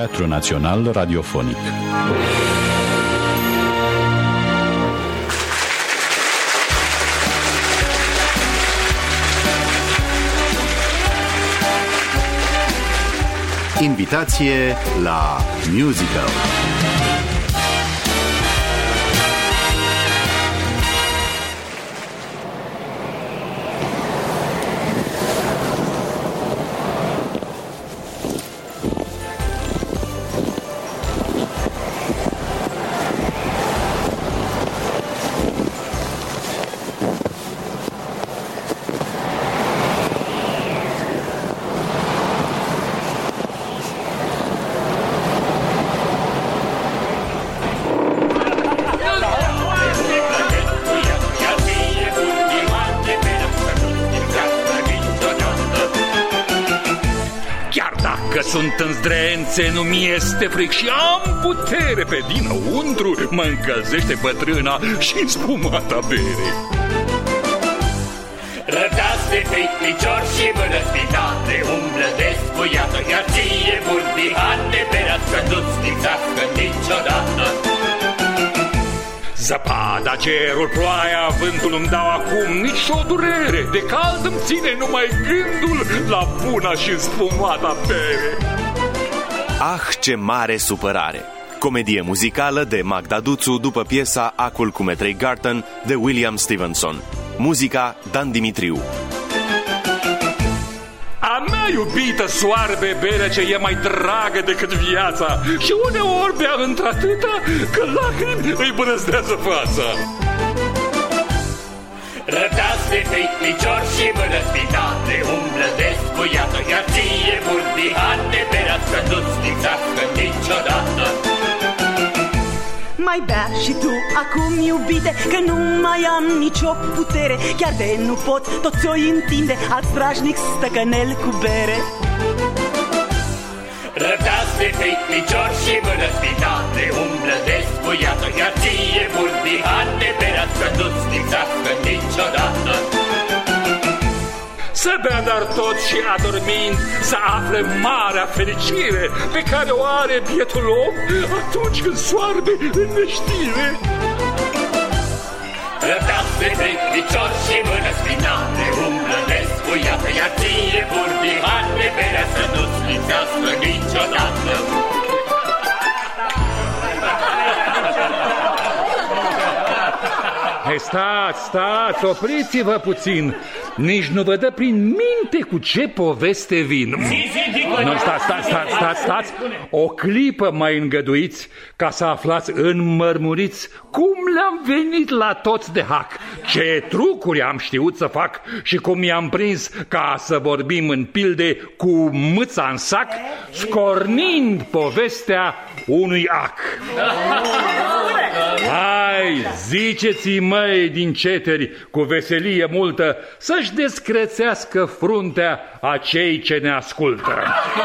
Teatru Național Radiofonic. Invitație la musical. Sunt în zdrențe, nu-mi este fric și am putere pe dinăuntru, mă încălzește bătrâna și spumata bere. Rădați de pe picior și mână spitate, umblă despuiată, iar ție burbihate, berea să nu-ți lipsească niciodată. Zăpada, cerul, ploaia, vântul îmi dau acum nici o durere. De cald îmi ține numai gândul la buna și spumata bere. Ah, ce mare supărare! Comedie muzicală de Magda Duțu după piesa Acul cu Metrey Garton de William Stevenson. Muzica Dan Dimitriu. A mea iubită soarbe bere ce e mai dragă decât viața și uneori bea într-atâta că lacrimi îi brăzdează fața. Rădați de pe picior și mână spitate, umblă despuiată, iar ție burbihate, berea să nu-ți lipsească niciodată. Mai bea și tu acum, iubite, că nu mai am nicio putere. Chiar de nu pot, tot ți-o întinde alt strașnic stăcănel cu bere. Rădați de pe picior și mână spitate, umblă despuiată, iar ție burbihate, berea să nu-ți lipsească niciodată. Să bea dar tot și adormind, să afle marea fericire pe care o are bietul om atunci când soarbe în neștire. Rădați de pe picior și mână spinate, umblă despuiată, iar ție burbihate, berea să nu-ți lipsească niciodată. Hai, stați, opriți-vă puțin. Nici nu vă dă prin minte cu ce poveste vin. Nu, stați. O clipă mai îngăduiți ca să aflați înmărmuriți cum le-am venit la toți de hac, ce trucuri am știut să fac și cum i-am prins ca să vorbim în pilde cu mâța în sac, scornind povestea unui ac. Hai, ziceți-i, măi, din ceteri, cu veselie multă, să-și descrețească fruntea a cei ce ne ascultă.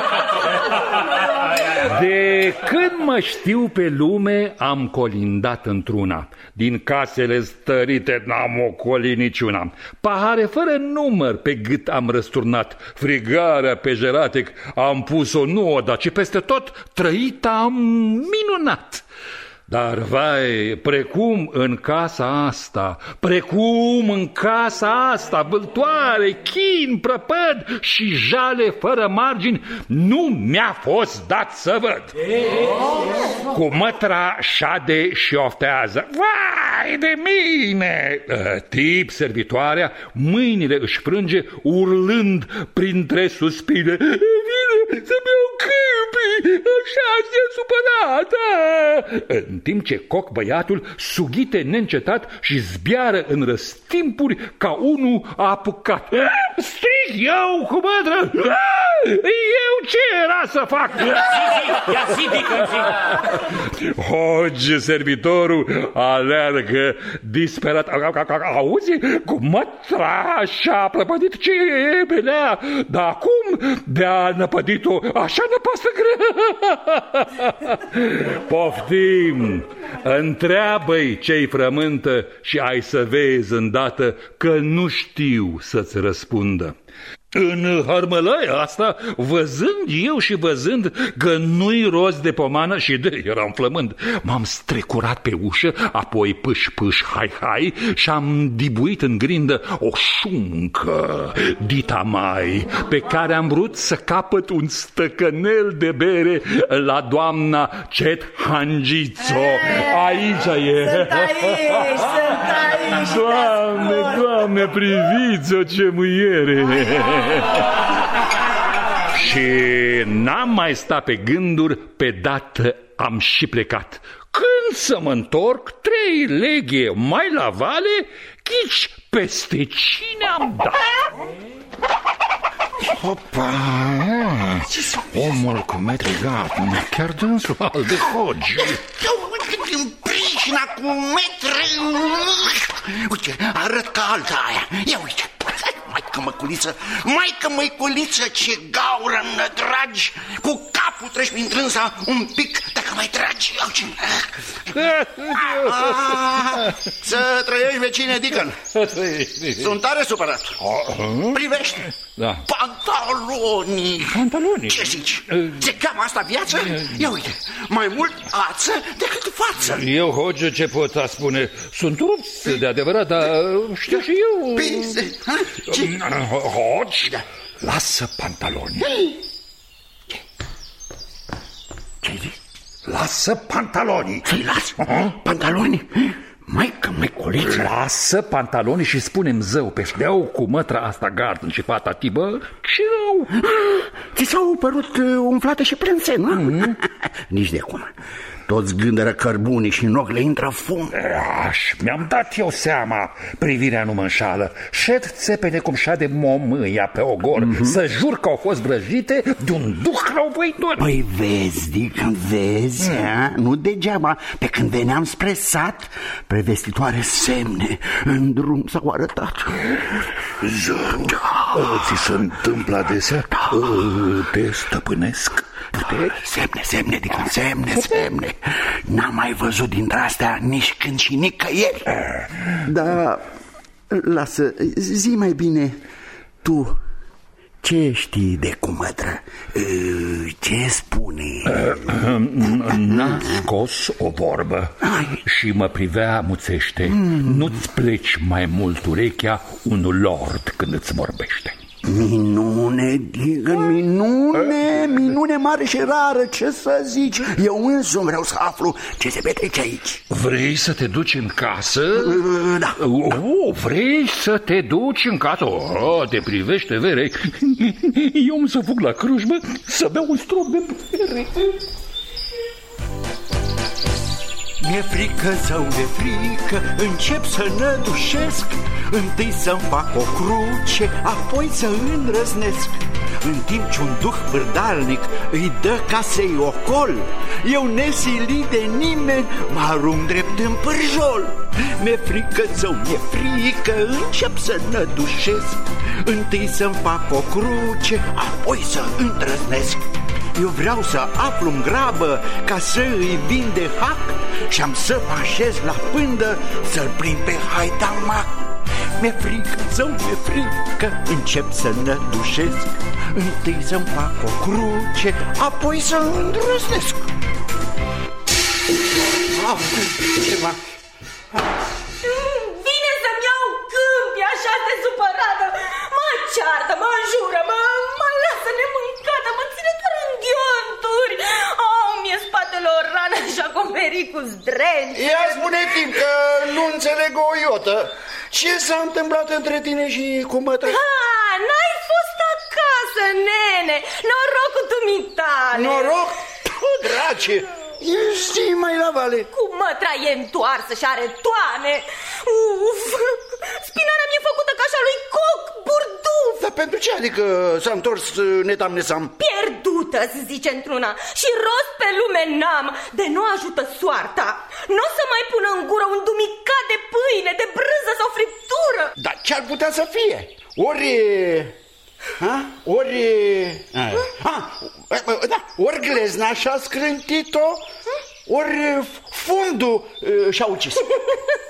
De când mă știu pe lume, am colindat într-una. Din casele stărite n-am ocolit niciuna. Pahare fără număr pe gât am răsturnat. Frigarea pe jeratec am pus-o nu odată, ci peste tot trăit am minunat. Dar, vai, precum în casa asta, vâltoare, chin, prăpăd și jale fără margini, nu mi-a fost dat să văd. Cu mătra șade și oftează. Vai de mine! Tip servitoarea, mâinile își frânge, urlând printre suspine. Vine să-mi iau câmpii, așa se supărată! În timp ce coc băiatul sughite neîncetat și zbiară în răstimpuri ca unul apucat. Strig eu cu mătră! Eu ce era să fac? Hoge, servitorul aleargă disperat. Auzi? Cu mătra așa prăpădit ce e belea, dar acum de-a năpădit-o așa năpasă grea. Poftim, întreabă-i ce-i frământă și ai să vezi îndată că nu știu să-ți răspundă. În hărmălăia asta, văzând eu și văzând că nu-i rost de pomană și eram flămând, m-am strecurat pe ușă, apoi pâș, hai, și-am dibuit în grindă o șuncă dita mai, pe care am vrut să capăt un stăcănel de bere la doamna Cet Hangițo. Aici e. Sunt aici. Doamne, priviți-o, ce muiere! Și n-am mai stat pe gânduri, pe dată am și plecat. Când să mă întorc, 3 leghe mai la vale, ghici peste cine am dat. Opa, omul cu metri gat, chiar dânsul al de hogi. În pricina cu metri. Uite, arăt ca alta aia. Ia uite. Maică măiculiță, ce gaură îmi nădragi. Cu capul treci prin trânsa un pic, dacă mai tragi. Să trăiești, vecine Deacon. Sunt tare supărat. Privește. Da. Pantalonii. Ce zici? Se cheamă asta viață? Ia uite, mai mult ață decât față. Eu, Hoge, ce pot spune? Sunt rupți de adevărat, dar știu și eu. Hoge, lasă pantalonii. Ce zici? Lasă pantalonii. Să-i las? Pantalonii? Maică, măiculiță. Lasă pantalonii și spune-mi zău pe șleau cu mătra asta Garden și fata Tibă și rău. Ți s-au părut umflate și plânse, nu? Nici de cum. Toți gândără cărbunii și în ochi le intră fum. Mi-am dat eu seama, privirea nu mă înșală. Șed țepene cum șade momâia pe ogor. Să jur că au fost vrăjite de un duh răuvăitor. Păi vezi, Deacon, vezi, nu degeaba. Pe când veneam spre sat, prevestitoare semne în drum s-au arătat. Ți se întâmplă adesea? Te stăpânesc? Semne, Deacon, semne. N-am mai văzut dintre astea nici când și nicăieri. Dar lasă, zi mai bine tu, ce știi de cumătră? Ce spune? N-a scos o vorbă și mă privea muțește. Nu-ți pleci mai mult urechea un lord când îți vorbește. Minune, Deacon, minune mare și rară, ce să zici? Eu însumi vreau să aflu ce se petrece aici. Vrei să te duci în casă? Da. Vrei să te duci în casă? Te privește, vere. Eu îmi să fug la crujbă să beau un strop de bere. Mi-e frică, zău, mi-e frică, încep să nădușesc. Întâi să-mi fac o cruce, apoi să îndrăznesc. În timp ce un duh pârdalnic îi dă casei ocol, eu nesilit de nimeni mă arunc drept în pârjol. Mi-e frică, zău, mi-e frică, încep să nădușesc. Întâi să-mi fac o cruce, apoi să îndrăznesc. Eu vreau să aflu în grabă ca să îi vin de hac și am să mă așez la pândă să-l prind pe haidamac. Mi-e frică, zău, mi-e frică, încep să nădușesc. Întâi să-mi fac o cruce, apoi să îndrăznesc. Ceva. Vine să-mi iau câmpi așa de supărată. Mă ceartă, mă înjură, mă lasă nemâncată, mă ține doar în ghionturi. Mi-e spatele o rană și acoperit cu zdrenți. Ia spune-mi că nu înțeleg o iotă. Ce s-a întâmplat între tine și cu mătră? N-ai fost acasă, nene. Norocul dumitale. Noroc? Drace! Zi mai la vale. Cu mătra e întoarsă și are toane. Uf, spinarea mi-e făcută ca așa lui Coc Burduf. Dar pentru ce? Adică s-a întors netam-nesam? Pierdută, se zice într-una. Și rost pe lume n-am. De nu ajută soarta. Nu o să mai pună în gură un dumicat de pâine, de brânză sau friptură. Dar ce-ar putea să fie? Ori glezna și-a scrântit-o, ori fundul și-a ucis.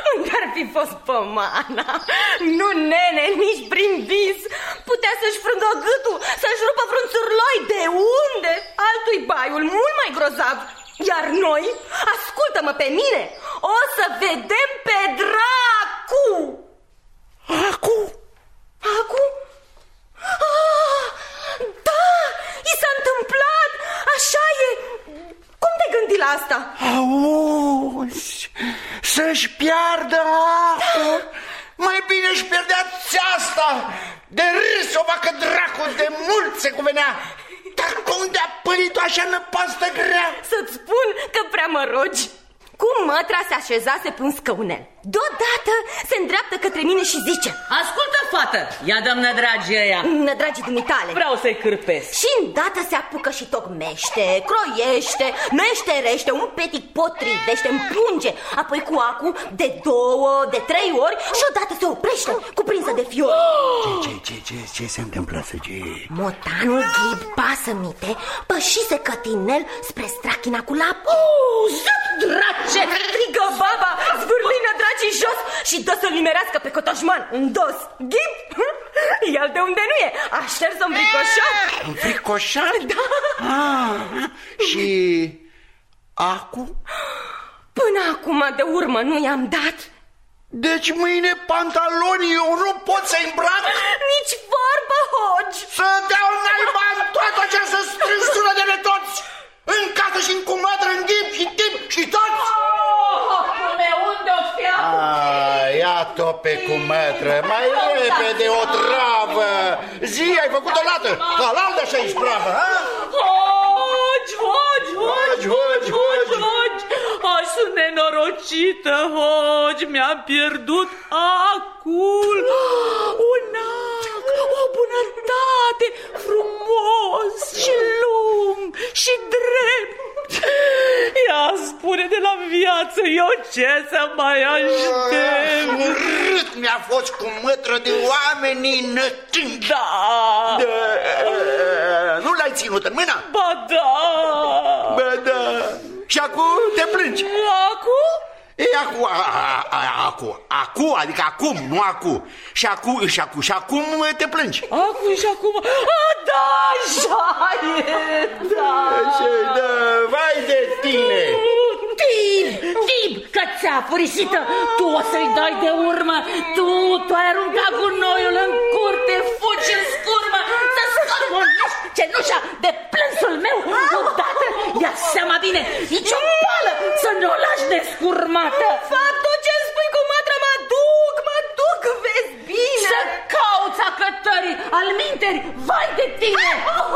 Unde-ar fi fost Pomana? Nu, nene, nici prin vis. Putea să-și frângă gâtul, să-și rupă vreun țurloi. De unde? Altui baiul, mult mai grozav. Iar noi, ascultă-mă pe mine, o să vedem pe dracu. Acu? Acu? Ah, da, i s-a întâmplat, așa e. Cum te gândi la asta? Auzi, să-și piardă Acu. Mai bine își pierdea țeasta. De râs o facă dracu, de mult se cuvenea. Dar cum de-a pălit-o așa năpastă grea? Să-ți spun că prea mă rogi. Cum mătra se așezase pe un scăunel, deodată se îndreaptă către mine și zice: ascultă, fată, ia dăm nădragii ăia. Nădragii dumitale. Vreau să-i cârpesc. Și îndată se apucă și tocmește, croiește, meșterește, un petic potrivește, împunge. Apoi cu Acu de 2, de 3 ori și odată se oprește, cuprinsă de fiori. Ce se întâmplă, Săge? Motanul Ghib Pasămite pășise cătinel spre strachina cu lapte. Zăt, drace! Strigă baba, zvârlină dracii jos și dă să-l nimerească pe cotoșman în dos. Ghib, el de unde nu e, a șters-o în fricoșar. În fricoșar? Da. Și Acu? Până acum de urmă nu i-am dat. Deci mâine pantalonii eu nu pot să-i îmbrac? Nici vorbă, Hogi. Să dea o naiba în toată această strânsură de toți. În casă și în cumătră, în Ghib și Tip și toți. Unde o fi Acu? Ia-o pe cumătră, mai repede o travă. Zi, ai făcut o lată, halal de așa ispravă, ha? Hogi, aș sunt nenorocită, Hogi, mi-am pierdut Acul. Un ac, o bunătate, frumos și lung și drept. Ia spune de la viață, eu ce să mai aștept? Urât mi-a fost cu mătră de oamenii nătind. Da. Nu l-ai ținut în mână? Ba da. Ba da. Și acum te plângi. Acu? E acu, adică acum, nu acu. Și acum te plângi. Acu și acum. Da, așa e, da. Da, vai de tine. Tib, cățea furisită, tu o să-i dai de urmă. Tu ai aruncat gunoiul în curte, fugi în scurmă, să scormonești cenușa de plânsul meu. Odată, ia seama bine, nici o pală să nu o lași nescurmată. Fac tot ce-mi spui cu mătră, mă duc, vezi bine. Să cauți acătării, alminteri, vai de tine.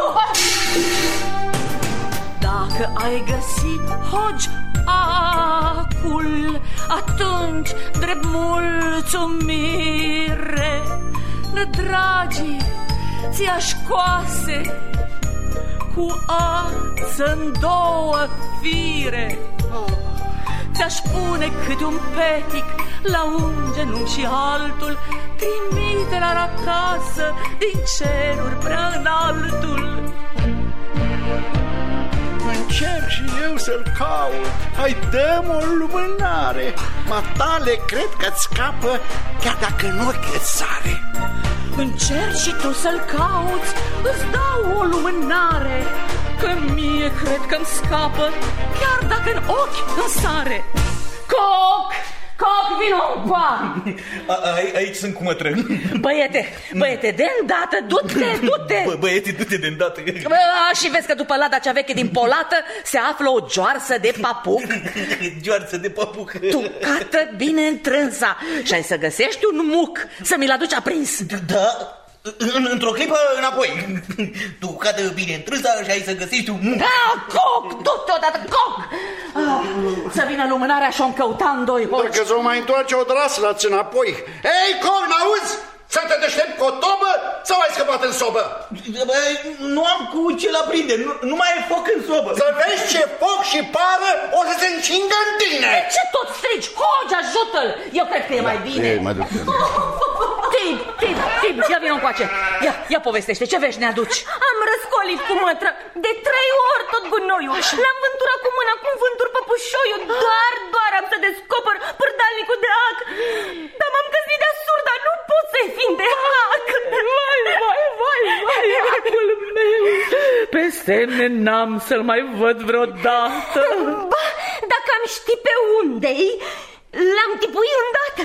Dacă ai găsit, Hogi, Acul, atunci drept mulțumire, nădragii ți-aș coase cu ață-n 2 fire. Ți-aș pune câte un petic la un genunchi și altul, trimite-l acasă din ceruri prea înaltul. Încerc și eu să-l caut. Hai, dă-mi o lumânare. Matale cred că-ți scapă, chiar dacă în ochi sare. Încerci și tu să-l cauți, îți dau o lumânare, că mie cred că-mi scapă, chiar dacă în ochi îmi sare. Coc, vino încoa! Aici sunt cu mătră. Băiete, de îndată, du-te! Băiete, du-te de îndată. Și vezi că după lada cea veche din polată se află o joarsă de papuc. Joarsă de papuc. Tucată bine întrânsa și ai să găsești un muc să mi-l aduci aprins. Da? Într-o clipă înapoi. Tu cadă bine întrânsa și ai să găsești un muc. Da, Coc, du-te odată, Coc! Să vină lumânarea și-o încăuta în 2 Hogi. Dacă s-o mai întoarce o draslă-ți înapoi. Ei, Coc, n-auzi? Să te deștept cu o tobă sau ai scăpat în sobă? Nu am cu ce la prinde, nu mai e foc în sobă. Să vezi ce foc și pară o să se încingă în tine. De ce tot strigi? Hogi, ajută-l! Eu cred că e mai bine. Ei, mă duc. Tib, ia vină încoace. Ia povestește, ce vești ne aduci? Am răscolit cu mătră de 3 ori tot gunoiul. L-am vânturat cu mâna cum vânturi păpușoiul. Doar am să descoper pârda jalnicul de ac. Dar m-am căsnit de surd, dar nu pot să-i fim de ac. Vai, acul meu. Pe semne n-am să-l mai văd vreodată. Ba, dacă am ști pe unde-i, l-am tipuit îndată.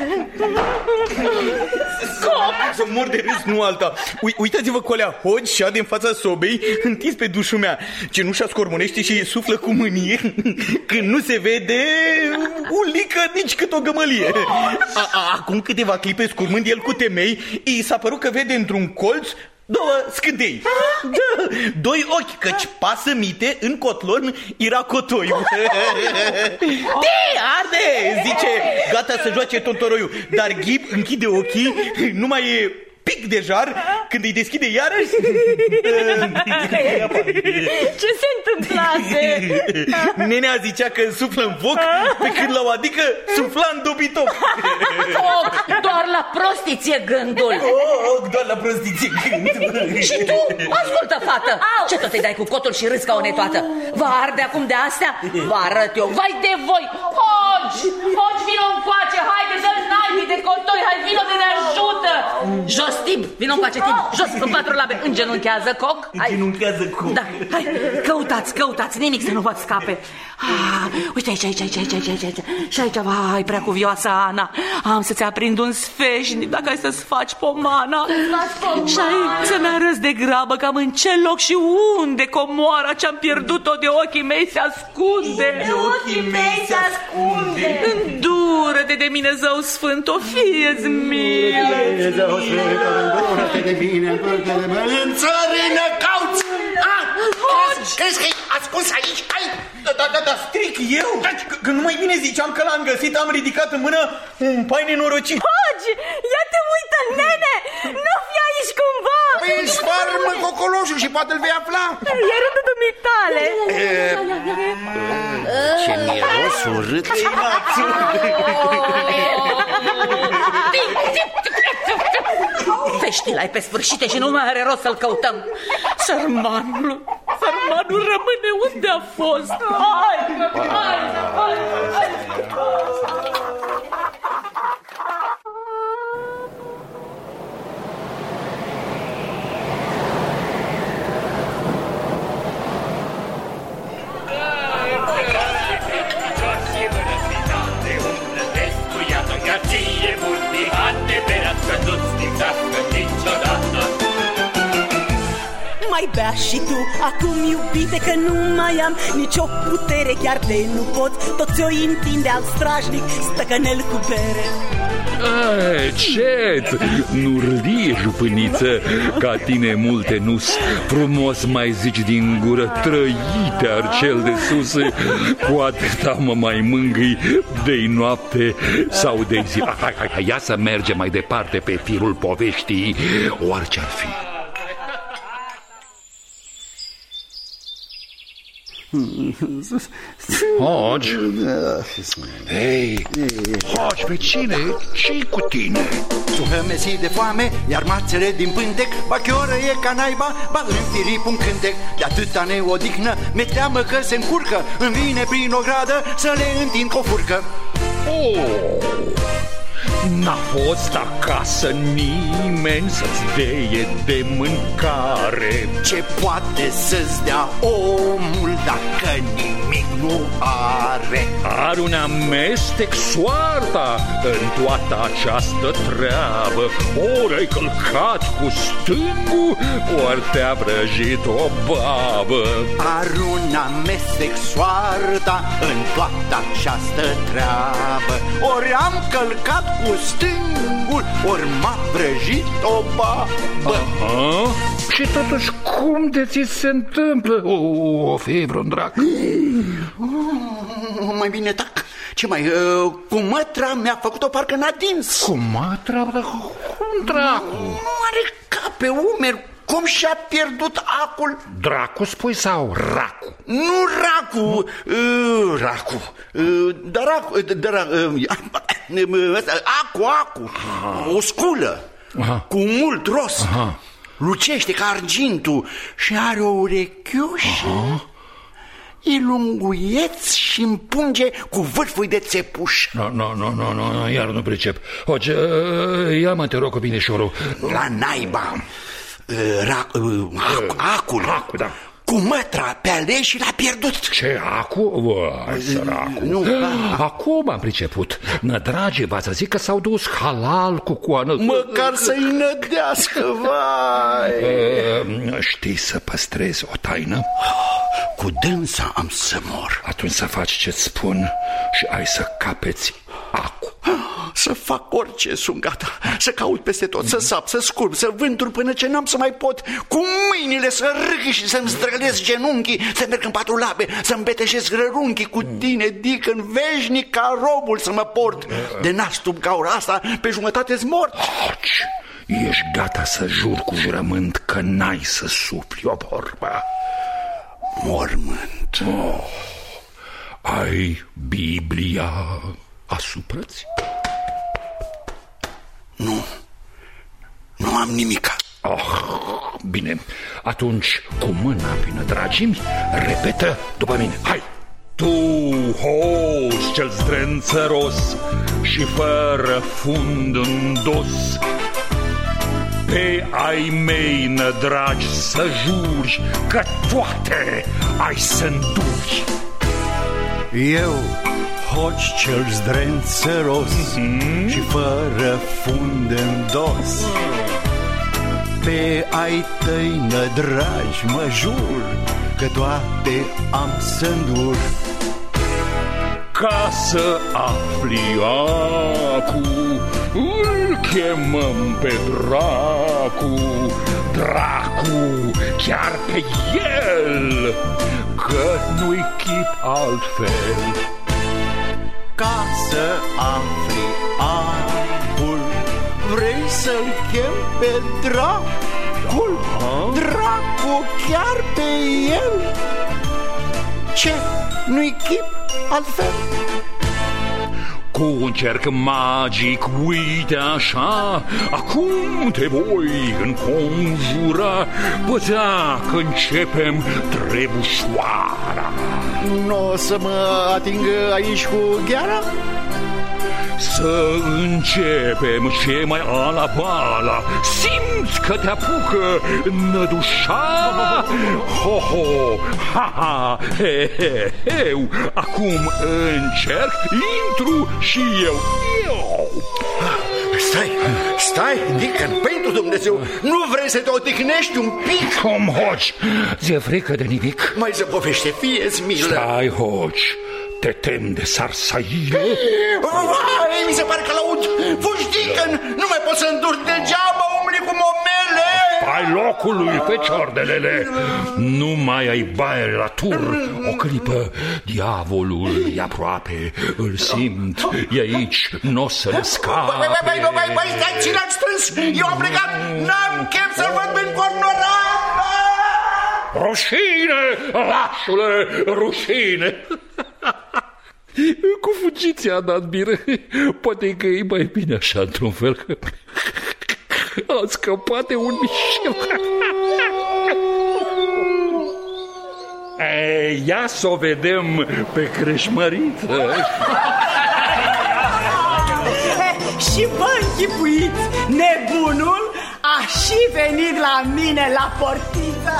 Să mor de râs, nu alta. Uitați-vă colea Hodge șade în fața sobei, întins pe dușul mea. Cenușa scormonește și suflă cu mânie când nu se vede un lică nici cât o gămălie. Acum câteva clipe, scurmând el cu temei, i s-a părut că vede într-un colț două scântei. Doi ochi, căci pasămite în cotlon era cotoiul. Te arde, zice, gata să joace tontoroiul. Dar Ghib închide ochii, nu mai e pic de jar, când îi deschide iarăși. Ce se întâmplase? Nenea zicea că suflă în foc, pe când la o adică sufla în dobitoc. Doar la prostiție gândul. Doar la prostiție gândul. Și tu, ascultă, fată, ce tot îi dai cu cotul și râzi ca o netoată? Vă arde acum de astea? Vă arăt eu, vai de voi. Hodge, vino încoace, haide să-l naibii de cotoi, hai, vino de ne ajută. Jos, Tib, vino încoace, Tib, jos, în 4 labe, îngenunchează, Coc. Îngenunchează, Coc. Da, hai, căutați, nimic să nu vă scape. Uite aici. Și aici, vai, prea cuvioasă Ana, am să-ți aprind un sfeșnic dacă ai să-ți faci pomana. Și aici să-mi arăți de grabă cam în ce loc și unde comoara ce-am pierdut-o de ochii mei se ascunde. De ochii mei se ascunde. Îndură-te de mine, Zău Sfânt, o fie-ți milă. Zău Sfânt, îndură-te de mine, în țărână cauți! Crezi că e ascuns aici? Da, stric eu? Că nu mai bine ziceam că l-am găsit, am ridicat în mână un pai nenorocit. Hodge, ia te uită, nene! Nu fi aici cumva! Păi sparmă cocoloșul și poate-l vei afla. E rândul dumitale. Ce miros urât. Feștile ai pe sfârșite și nu mai are rost să-l căutăm. Sărmanul rămâne unde a fost. Hai. Mai bea și tu, acum iubite, că nu mai am nicio putere, chiar de nu pot, tot ți-o întinde alt strajnic, stăcănel cu bere. Ce-ți? Nu râdie, jupâniță, ca tine multe nu-s. Frumos mai zici din gură, trăite arcel de sus, cu atâta mă mai mângâi de-i noapte sau de zi. Hai, ia să mergem mai departe pe firul poveștii, orice-ar fi. Hodge? Hei, Hodge, pe cine? Ce-i cu tine? Suhă mesit de foame, iar mațele din pântec, ba chioră e ca naiba, ba în firip un cântec. De atâta neodihnă, mi-e teamă că se încurcă, îmi vine prin o gradă să le întind cu o furcă. N-a fost acasă nimeni să-ți deie de mâncare. Ce poate să-ți dea omul dacă nimic nu are? Are un amestec soarta în toată această treabă. Ori ai călcat cu stângul, ori te-a vrăjit o babă. Are un amestec soarta în toată această treabă. Ori am călcat cu stângul, ori m-a vrăjit o babă. Și totuși cum de ți se întâmplă? O fi vreun drac? Mai bine tac. Ce mai, cu mătra mi-a făcut-o parcă n-a dins. Cu mătra? Cum dracu? Nu are cap pe umeri. Cum și-a pierdut acul? Dracu spui sau racu? Nu racu, racu, acu, o sculă. Aha. Cu mult ros. Aha. Lucește ca argintul și are o urechiușă. E lunguieț și împunge cu vârful de țepuș. Nu, iar nu pricep. Hoci, ia-mă, te rog, binișorul. La naiba, acul, da. cu mătra pe ale și l-a pierdut. Ce, acu? Săracul. Acum am priceput. Nădrage, v-ați zic că s-au dus halal cu coană. Măcar să-i nădească, vai. Știi să păstrezi o taină? Cu dânsa am să mor. Atunci să faci ce-ți spun și ai să capeți acu. Să fac orice, sunt gata. Să caut peste tot, să sap, să scurb, să vântur până ce n-am să mai pot. Cu mâinile să râg și să-mi strălesc genunchii, să merg în patru labe, să-mi beteșesc rărunchii cu tine, Deacon, veșnic ca robul să mă port. De nastup ca ora asta, pe jumătate-s mort. Ești gata să jur cu jurământ că n-ai să sufli o vorbă? Mormânt. Ai Biblia asupra-ți? Nu am nimica. Bine, atunci cu mâna plină, dragimi, repetă după mine. Hai! Tu, hoț cel zdrențăros și fără fund în dos, pe ai mei nădragi să juri că toate ai să-nduri. Eu, hoci cel zdrențăros și fără fund în dos, pe ai tăi nădragi mă jur că toate am să-ndur. Ca să afli acu, îl chemăm pe Dracu, chiar pe el, că nu-i chip altfel. Ca să afli acul, vrei să-l chem pe Dracul? Dracu, chiar pe el? Ce, nu-i chip altfel? Cu un cerc magic, uite așa, acum te voi înconjura, păzea că începem trebușoara. N-o să mă atingă aici cu gheara? Să începem ce mai ala-bala, simți că te apucă nădușa. Ho-ho, ha-ha, he-he-heu, acum încerc, intru și eu. Stai, Deacon, pentru Dumnezeu, nu vrei să te odihnești un pic? Cum, Hoci, ți-e frică de nimic? Mai zăbovește, fie-ți milă. Stai, Hoci, te tem de sarsaile? Vai, mi se pare că l-aud. Fugi, Deacon, nu mai pot să îndur degeaba, umbli cu momele. Ai locului, feciordelele. Nu mai ai baie la tur. O clipă, diavolul e aproape, îl simt, e aici, n-o să-l scape. Băi, stai, ține-l strâns. Eu am plecat, n-am chef să-l văd în cornorat. Rușine, lașule, rușine. Cu fugiția a dat bine. Poate că e mai bine așa, într-un fel, că a scăpat de un Michel. Ia să o vedem pe creșmăriță. Și vă închipuiți, nebunul a și venit la mine la portiță.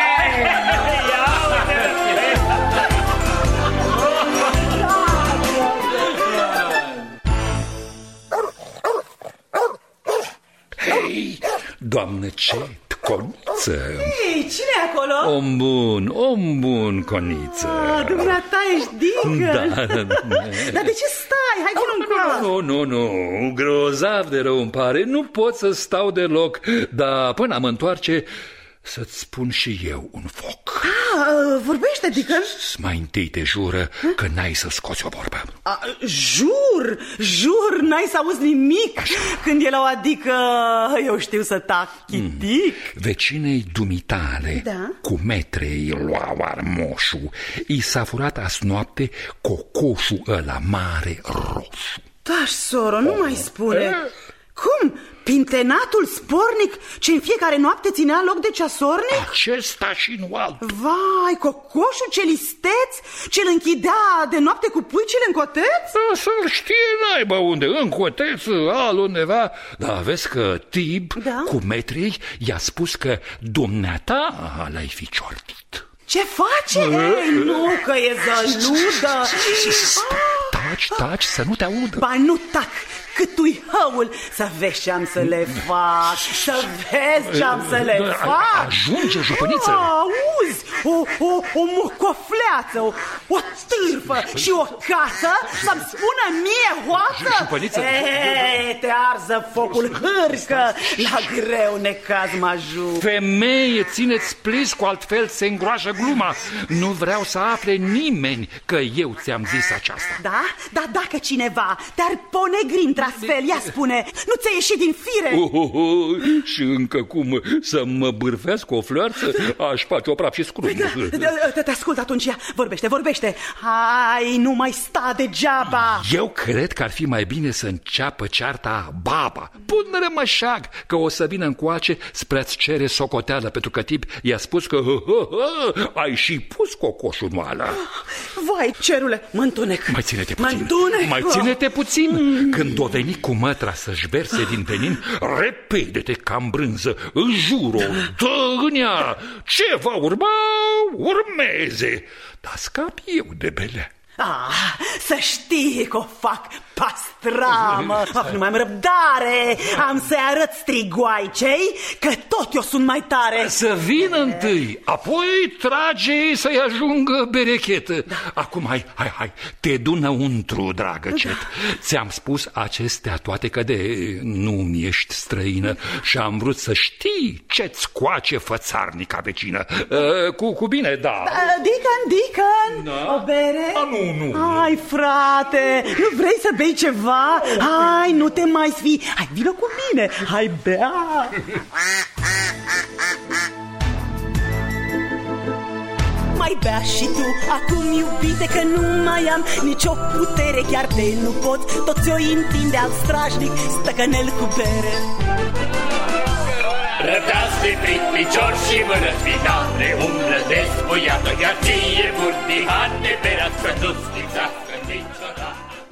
Hei, doamnă Cet, Coniță. Hei, cine e acolo? Om bun, Coniță. Dumneata ești Deacon. Da. Dar de ce stai? Hai vină încoa. Nu, grozav de rău îmi pare. Nu pot să stau deloc. Dar până am întoarce, să-ți spun și eu un foc. Vorbește, Deacon. Mai întâi te jură că n-ai să scoți o vorbă. Jur, n-ai să auzi nimic. Așa. Când el o adică, eu știu să tac chitic. Vecinei dumitale, da? Cu metrei luau armoșul, i s-a furat azi noapte cocoșul ăla mare roșu. Da, soro, nu mai spune. Cum? Pintenatul spornic ce în fiecare noapte ținea loc de ceasornic? Acesta și nu altul. Vai, cocoșul ce listeț, ce-l închidea de noapte cu puicile în coteț? Să-l știe naiba unde, în coteț, altundeva. Dar vezi că Tib, cu metrii, i-a spus că dumneata l-ai fi ciortit. Ce face? Ei, nu, că e zăludă. Taci, să nu te audă. Ba nu tac, cât ui hăul. Să vezi ce-am să le fac. Să vezi ce-am să le fac. Ajunge, jupăniță. Auzi, o mocofleață, o târfă și o cață să-mi spună mie hoață. Jupăniță. Te arză focul hârcă. La greu necaz mă ajung. Femeie, țineți pliscu, altfel se îngroașă gluma. Nu vreau să afle nimeni că eu ți-am zis aceasta. Da? Dar dacă cineva te-ar ponegri într-astfel, ea spune, nu ți-ai ieșit din fire? Și încă cum să mă bârfesc cu o flearță? Aș face-o praf și scrum. Te ascult atunci, ea. Vorbește. Hai, nu mai sta degeaba. Eu cred că ar fi mai bine să înceapă cearta baba. Pune rămășag că o să vină încoace spre-ți cere socoteală, pentru că Tib i-a spus că ai și pus cocoșul în oală. Vai, cerule, mă întunec. Mai ține-te puțin. Când o veni cu mătra să-și verse din venin, repede-te ca în brânză, înjur-o, dă în ea. Ce va urma, urmeze. Dar scap eu de belea. Să știi că o fac pastramă. Nu mai am răbdare. Am să-i arăt strigoaicei că tot eu sunt mai tare. Să vină întâi, apoi trage să-i ajungă berechetă. Acum hai, te du înăuntru, dragă cet. Ți-am spus acestea toate că de nu-mi ești străină și am vrut să știi ce-ți coace fățarnica vecină. Cu bine, da. Deacon, o bere? Nu. Hai, frate, nu vrei să bei ceva? Hai, nu te mai sfii. Hai, vină cu mine. Hai, bea. Mai bea și tu, acum iubite, că nu mai am nicio putere, chiar de nu pot. Tot ți-o întinde al strașnic, stăcănel cu bere. Rădați de prit picior și mă răspitare, umblă despuiată, iar ție burdihan de berat, să nu-ți lipsească niciodată.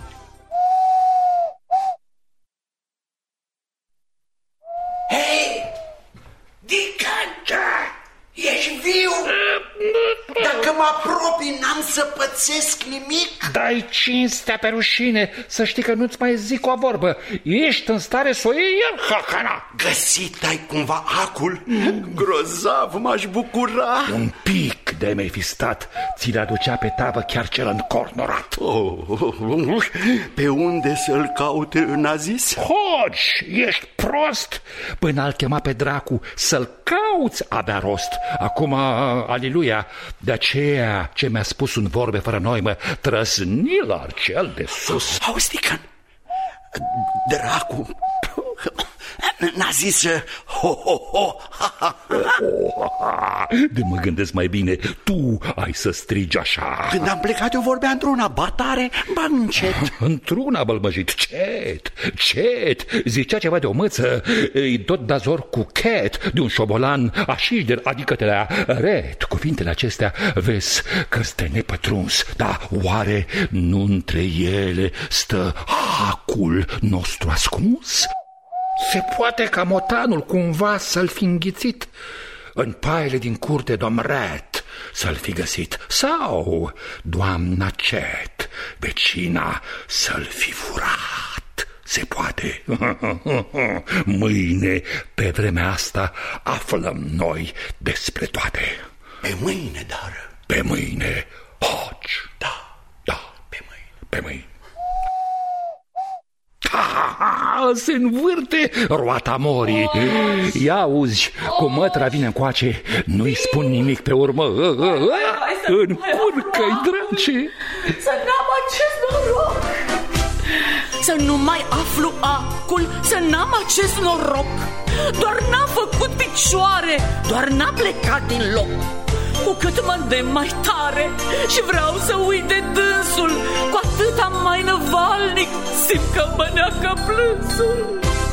Hei, Deacon, ești viu? Dacă mă apropii, n-am să pățesc nimic? Dai cinstea pe rușine, să știi că nu-ți mai zic o vorbă. Ești în stare să o iei iar, hacana. Găsit ai cumva acul? Grozav, m-aș bucura. Un pic de mi-ai fi stat, ți le aducea pe tavă chiar cel încornorat. Pe unde să-l caute, n-a zis? Hoci, ești prost. Până al chema pe dracu să-l cauți abia rost. Acum, aliluia, de aceea ce mi-a spus un vorbe fără noimă, trăsni la cel de sus. Auzi, Deacon, dracu n-a zis ho, ha. De mă gândesc mai bine, tu ai să strigi așa. Când am plecat eu vorbea într-una, batare, ba încet. Într-una, bălmăjit, cet, zicea ceva de o măță, îi tot dazor cu cat, de un șobolan așișder, adică te la ret. Cuvintele acestea, vezi că este nepătruns, dar oare nu între ele stă hacul nostru ascuns? Se poate ca motanul cumva să-l fi înghițit, în paiele din curte doamn Ret să-l fi găsit, sau doamna Cet, vecina, să-l fi furat. Se poate. Mâine, pe vremea asta, aflăm noi despre toate. Pe mâine, dar? Pe mâine, hoci. Da, pe mâine. Se învârte roata morii. Ia auzi, cu mătra vine încoace, nu-i spun nimic pe urmă. Încurcă-i, drace. Să n-am acest noroc, să nu mai aflu acul, să n-am acest noroc. Doar n-am făcut picioare, doar n-am plecat din loc. Cu cât mă îndemn mai tare și vreau să uit de dânsul, cu atât am mai năvalnic simt că mă neacă plânsul.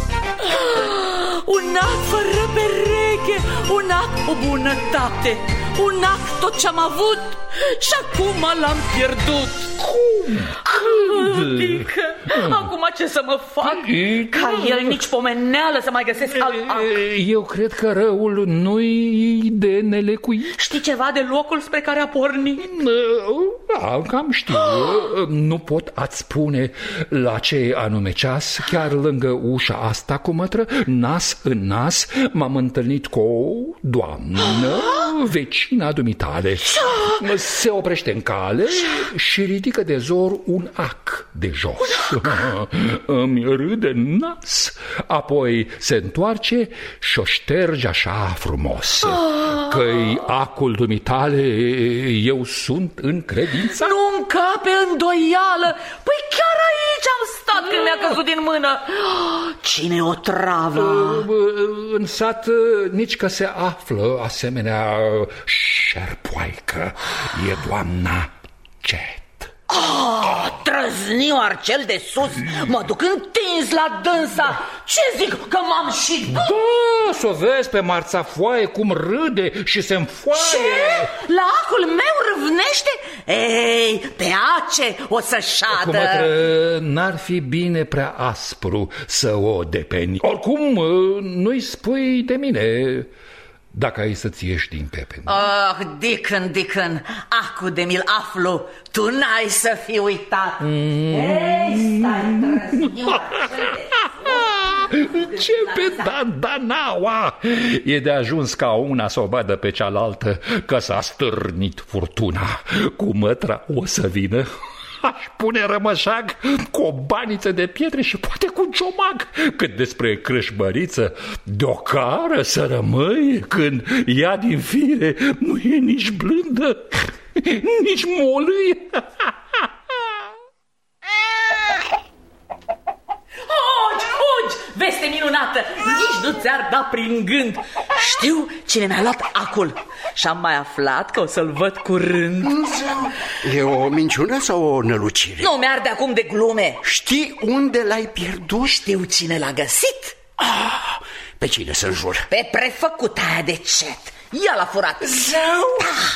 Un act fără pereche, un act cu bunătate, un act tot ce-am avut și acum l-am pierdut. Cum? Adică, acum ce să mă fac? Ca el nici pomeneală să mai găsesc alt act. Eu cred că răul nu-i de nelecuit. Știi ceva de locul spre care a pornit? Da, cam știu. Nu pot ați spune la ce anume ceas, chiar lângă ușa asta cu mătră, nas în nas, m-am întâlnit cu o doamnă, vecina dumitale. Se oprește în cale și ridică de zor un ac de jos. Îmi râde nas, apoi se întoarce și o șterge așa frumos. Că-i acul dumitale, eu sunt încredințat. Nu încape îndoială. Păi chiar aici am stat când mi-a căzut din mână. Cine o travă? În sat nici că se află asemenea șerpoaică. E doamna Cet. Trăznioar cel de sus. Mă duc întins la dânsa. Ce zic, că m-am și dus? Da, s-o vezi pe marțafoaie cum râde și se înfoaie. Ce? La acul meu râvnește? Ei, pe ace o să șadă. N-ar fi bine prea aspru să o depeni. Oricum, nu-i spui de mine dacă ai să-ți ieși din pepeni. Dickon, acu de mi-l aflu, tu n-ai să fii uitat. Ei, stai, trăznioară. Ce pe Dandanaua! E de ajuns ca una să o vadă pe cealaltă, că s-a stârnit furtuna. Cu mătra o să vină. Aș pune rămășag cu o baniță de pietre și poate cu un ciomag. Cât despre crâșmăriță, de-o cară să rămâie când ea din fire nu e nici blândă, nici molâie. Fugi, veste minunată, nici nu ți-ar da prin gând. Știu cine mi-a luat acul și am mai aflat că o să-l văd curând. E o minciună sau o nălucire? Nu mi-arde acum de glume. Știi unde l-ai pierdut? Știu cine l-a găsit. Pe cine să înjur? Pe prefăcuta aia de Cet. Ea l-a furat. Zău?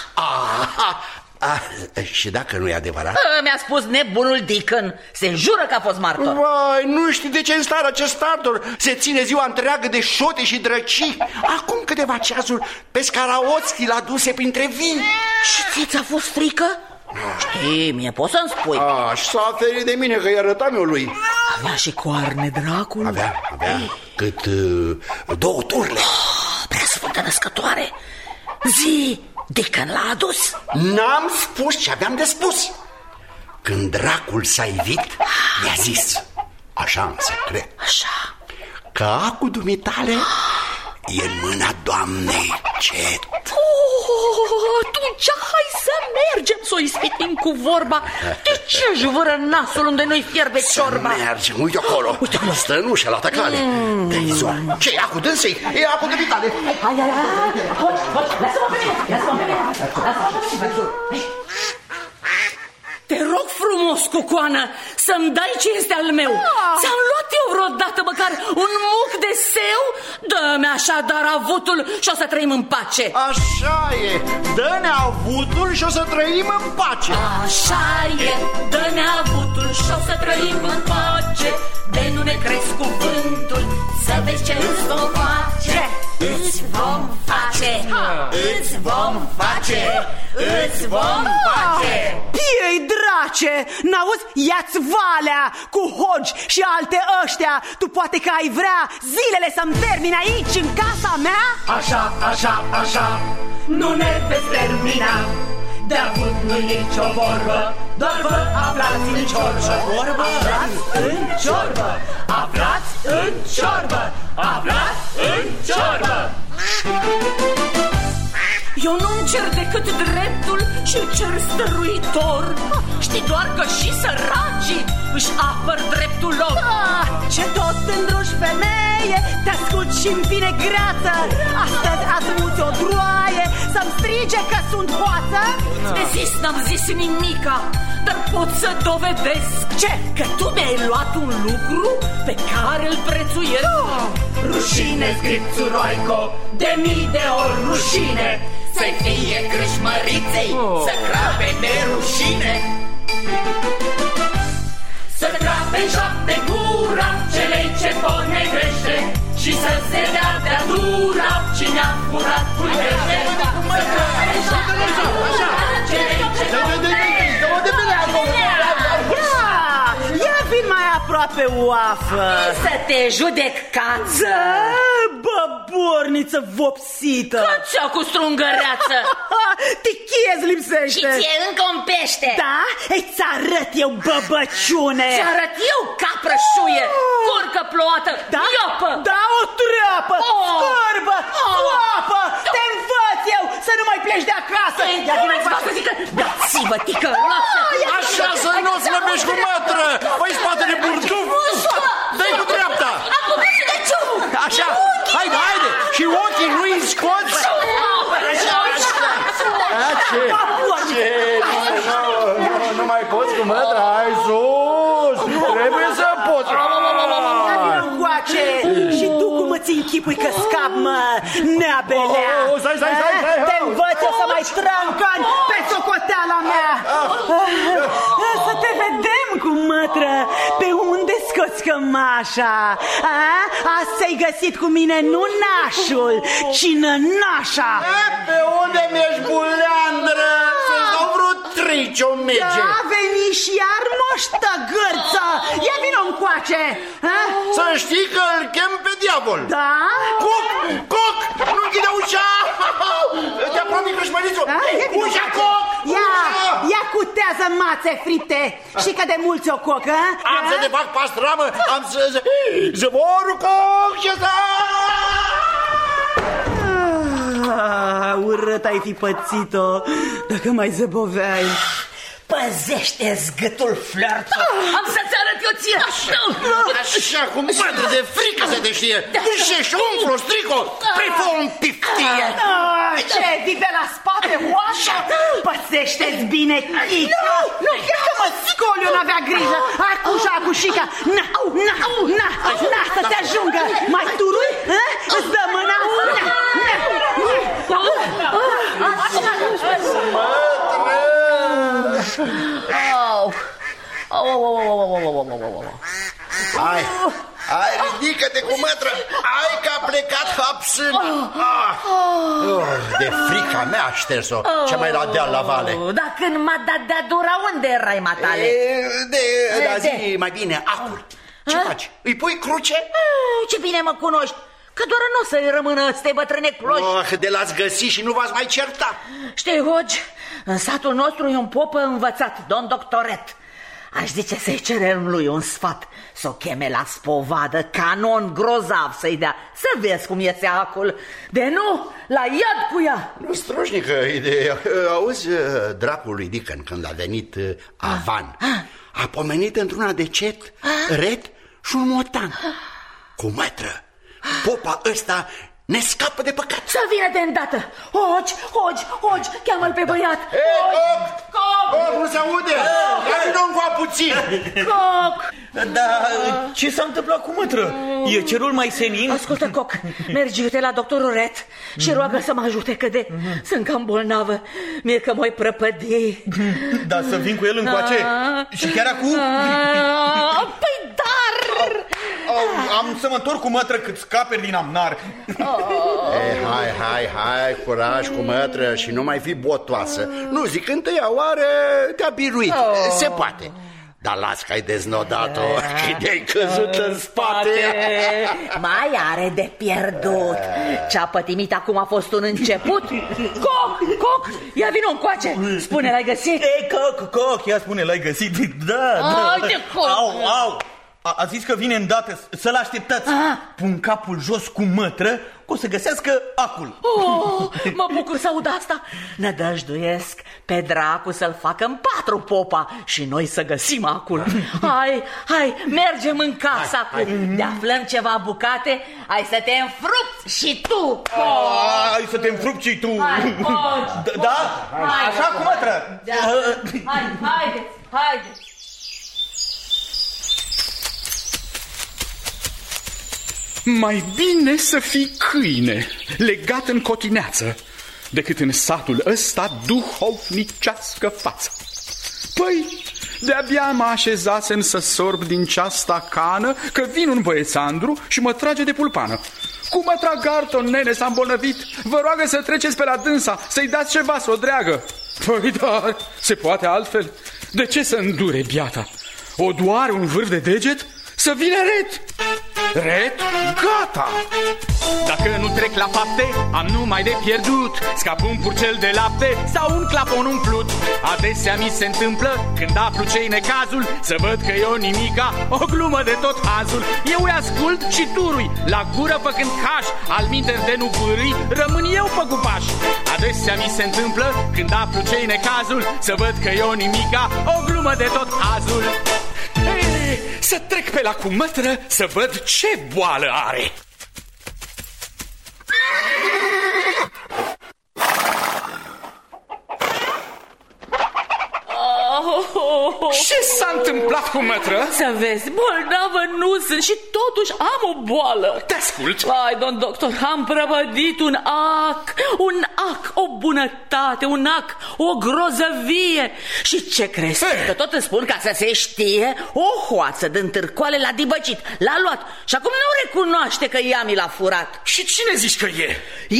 Și dacă nu e adevărat? Mi-a spus nebunul Dickon. Se jură că a fost martor. Vai, nu știi de ce în stare acest martor se ține ziua întreagă de șote și drăcii. Acum câteva ceasuri pe Scaraoțchi l-a duse printre vii. Și ți-a fost frică? Știi, mie poți să-mi spui. Și s-a ferit de mine că i arătam eu lui. Avea și coarne, dracul? Avea cât 2 turle. Prea sfântă născătoare. Zi, Dickon l-a adus? N-am spus ce aveam de spus. Când dracul s-a ivit, mi-a zis, așa în secret, așa, că acul dumitale e în mâna doamnei Cet. Atunci hai să mergem să o ispitim cu vorba. De ce juvără nasul unde nu-i fierbe ciorba? Să mergem, uite acolo. Stă în ușă la tăcale. Dă-i zoa. Ce e acul dânsei? E acul dumitale. Hai, lasă-mă pe mine. Te rog frumos, cucoană, să-mi dai ce este al meu. Ți-am luat eu vreodată măcar un muc de seu? Dă-mi așadar avutul și o să trăim în pace. Așa e, dă-ne avutul și o să trăim în pace. Așa e, dă-ne avutul și o să trăim în pace. De nu ne crezi cuvântul, să vezi ce îți vom face. Îți vom face, îți vom face, îți vom face. Piei drace, n-auzi? Ia-ți valea cu hogi și alte ăștia. Tu poate că ai vrea zilele să-mi termini aici în casa mea? Așa, nu ne veți termina. De avut nu-i nicio vorbă, doar vă aflați în ciorbă. Aflați în ciorbă, aflați în ciorbă, aflați în ciorbă. Eu nu-mi cer decât dreptul și cer stăruitor. Știi doar că și săracii își apăr dreptul lor. Ce tot îndruși, femeie, te ascult și-mi vine greață. Astăzi asmuți o droaie să-mi strige că sunt hoață. De zis n-am zis nimica, dar pot să dovedesc ce? că tu mi-ai luat un lucru pe care îl prețuiesc. Rușine, scripțuroico, de mii de ori rușine, să-i fie crâșmăriței, să crape de rușine. Să crape în 7 gura celei ce ponegrește și să se dea de-a dura cine-a furat pulbește. Să crape în 7 gura celei ce Ia vin mai aproape, oafă. Să te judec, cață. Băborniță vopsită. Cățea cu strungăreață. Tichiez lipsește. Și ție încă un pește. Da? Îți arăt eu, băbăciune. Ți arăt eu, caprășuie, curcă ploată, iopă. Da, o treapă, scârbă, foapă. Te învăț eu să nu mai pleci de acasă. Dați-vă, ticăloasă. Așa să nu o slăbești cu mătră. Păi spatele burduf. Dă-i cu dreapta. Așa, haide, haide. Și ochii nu-i scoți. Ce? Nu mai poți cu mătra. Hai sus. Trebuie să poți. Și tu cum îți închipui că scap, mă, neabelea? Stai. Te învăț să mai trâncăn pe socoteala mea. Să te vedem cu mătră. Pe unde scoți cămașa? Asta ai găsit cu mine nu nașul, ci nănașa. Pe unde mi-ești, buleandră? Să-ți dau vreo trici-o merge. Da, veni și iar moștă gârță. Ia vino încoace. Să știi că îl chem pe diavol. Da? Coc, nu închide ușa. Te apropi, crâșmărițul. Ușa, Coc. Ia cutează mațe fripte. Și că de mulți o coc, Am să te fac pastramă. Am să... Zăvorul, Coc, ce să... Urât ai fi pățit-o dacă mai zăboveai. Păzește-ți gâtul, flirtă. Am să-ți arăt eu ție. Așa, cum mătră de frică să te știe. Dușești, umflu, strico, prifon, piftie. Ce, vii de la spate, oașa? Păzește-ți bine, chică. Nu, că mă scol, eu n-avea grijă. Acușa, acușica. Na, să te ajungă. Mai turui? Îți dă mâna? Hai, ridică-te cu mătră. Hai că a plecat hapsâna. De frica mea a șters-o. Ce mai la deal la vale. Dar când m-a dat de-a dura, unde erai, matale? Zi mai bine, acul. Ce faci? Îi pui cruce? Ce bine mă cunoști. Că doar nu o să-i rămână ăstei bătrâne cloși. De l-ați găsit și nu v-ați mai certa. Știi, Hogi, în satul nostru e un popă învățat, domn doctoret. Aș zice să-i cerem lui un sfat, să o cheme la spovadă, canon grozav să-i dea, să vezi cum iese acul. De nu, la iad cu ea. Nu strojnică ideea. Auzi, dracul lui Dickon, când a venit Avan, a pomenit într-una de cet, ret și un motan. Cu mătră, popa ăsta ne scapă de păcat. Să vină de îndată. Hogi, cheamă-l pe băiat. Coc, nu se aude. Ia-mi încoa puțin. Coc. Dar ce s-a întâmplat cu mătră? E cerul mai senin? Ascultă, Coc, mergi uite la doctorul Ret și roagă să mă ajute, că sunt cam bolnavă. Mie că m-ai prăpădi. Da, să vin cu el încoace? Și chiar acum? Păi dar... Am să mă întorc cu mătră cât scape din amnar. Hai, curaj cu mătră și nu mai fi botoasă. Nu zic, întâia oară te-a biruit. Se poate. Dar las că ai deznodat-o, că de-ai căzut în spate. Mai are de pierdut. Ce-a pătimit acum a fost un început. Coc, ia vino încoace. Spune, l-ai găsit? Coc, ia spune, l-ai găsit. Da. Au. A zis că vine îndată, să-l așteptați. Pun capul jos cu mătră, că o să găsească acul. Mă bucur să aud asta. Nădăjduiesc pe dracu să-l facă în 4 popa și noi să găsim acul. Hai, mergem în casa. Ne aflăm ceva bucate. Hai să te înfrupți și tu. Hai să te înfrupți și tu. Da? Așa cu mătră. Haideți. Haide! Mai bine să fii câine legat în cotineață decât în satul ăsta duhovnicească față. Păi, de-abia mă așezasem să sorb din ceasta cană, că vin un băiețandru și mă trage de pulpană. Cum mă trag Garton, nene, s-a îmbolnăvit? Vă roagă să treceți pe la dânsa, să-i dați ceva să o dreagă. Păi da, se poate altfel? De ce să îndure biata? O doare un vârf de deget? Să vină Ret! Ret, gata! Dacă nu trec la fapte, am numai de pierdut. Scap un purcel de lapte sau un clapon umplut. Adesea mi se întâmplă, când aflu ce-i necazul, să văd că e o nimica, o glumă de tot hazul. Eu îi ascult și turui, la gură făcând caș. Alminteri de nu pârâi, rămân eu pe cupaș. Adesea mi se întâmplă, când aflu ce-i necazul, să văd că e o nimica, o glumă de tot hazul. Ei, să trec pe la cumătră să văd ce boală are. Ce s-a întâmplat cu mătră? Să vezi, bolnavă nu sunt și totuși am o boală. Te ascult. Ai, domn doctor, am prăbădit un ac, o bunătate, un ac, o grozăvie. Și ce crezi? Că tot îmi spun, ca să se știe, o hoață din târcoale l-a dibăcit, l-a luat și acum nu recunoaște că ea mi l-a furat. Și cine zici că e?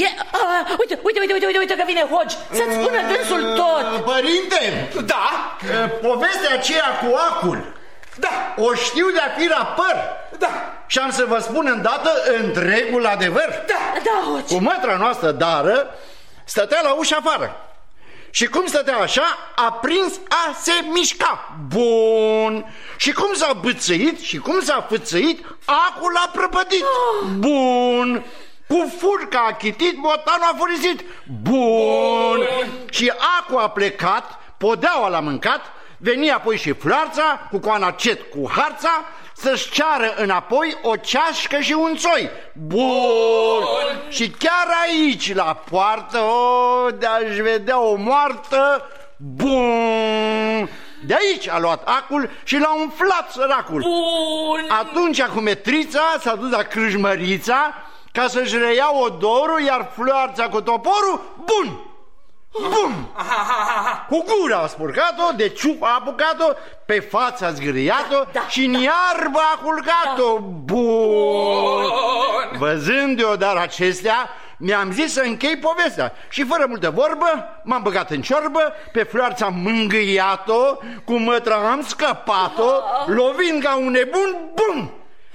Uite că vine Hogi, să-ți spună dânsul tot. Părinte! Da? Povestea aceea cu acul, da, o știu de-a fi rapăr. Da. Și am să vă spun îndată întregul adevăr. Da, Hogi. Cu mătra noastră Dară stătea la ușa afară. Și cum stătea așa, a prins a se mișca. Bun. Și cum s-a bâțăit și cum s-a fâțăit, acul a prăpădit. Bun. Cu furca a chitit, botanul a furisit. Bun. Și acul a plecat, podeaua l-a mâncat, veni apoi și floarța cu coanacet cu harța să-și ceară înapoi o ceașcă și un țoi. Bun. Și chiar aici la poartă, de-aș vedea o moartă. Bun. De aici a luat acul și l-a umflat săracul. Bun. Atunci cu metrița s-a dus la crâșmărița ca să-și reia odorul, iar floarța cu toporul, bun! Bum! Cu gura a spurcat-o, de ciup a apucat-o, pe fața a zgâriat-o și în iarbă a culcat-o. Bun! Văzând deodar acestea, mi-am zis să închei povestea și fără multă vorbă m-am băgat în ciorbă, pe floarța am mângâiat-o, cu mătra am scăpat-o, lovind ca un nebun, bum!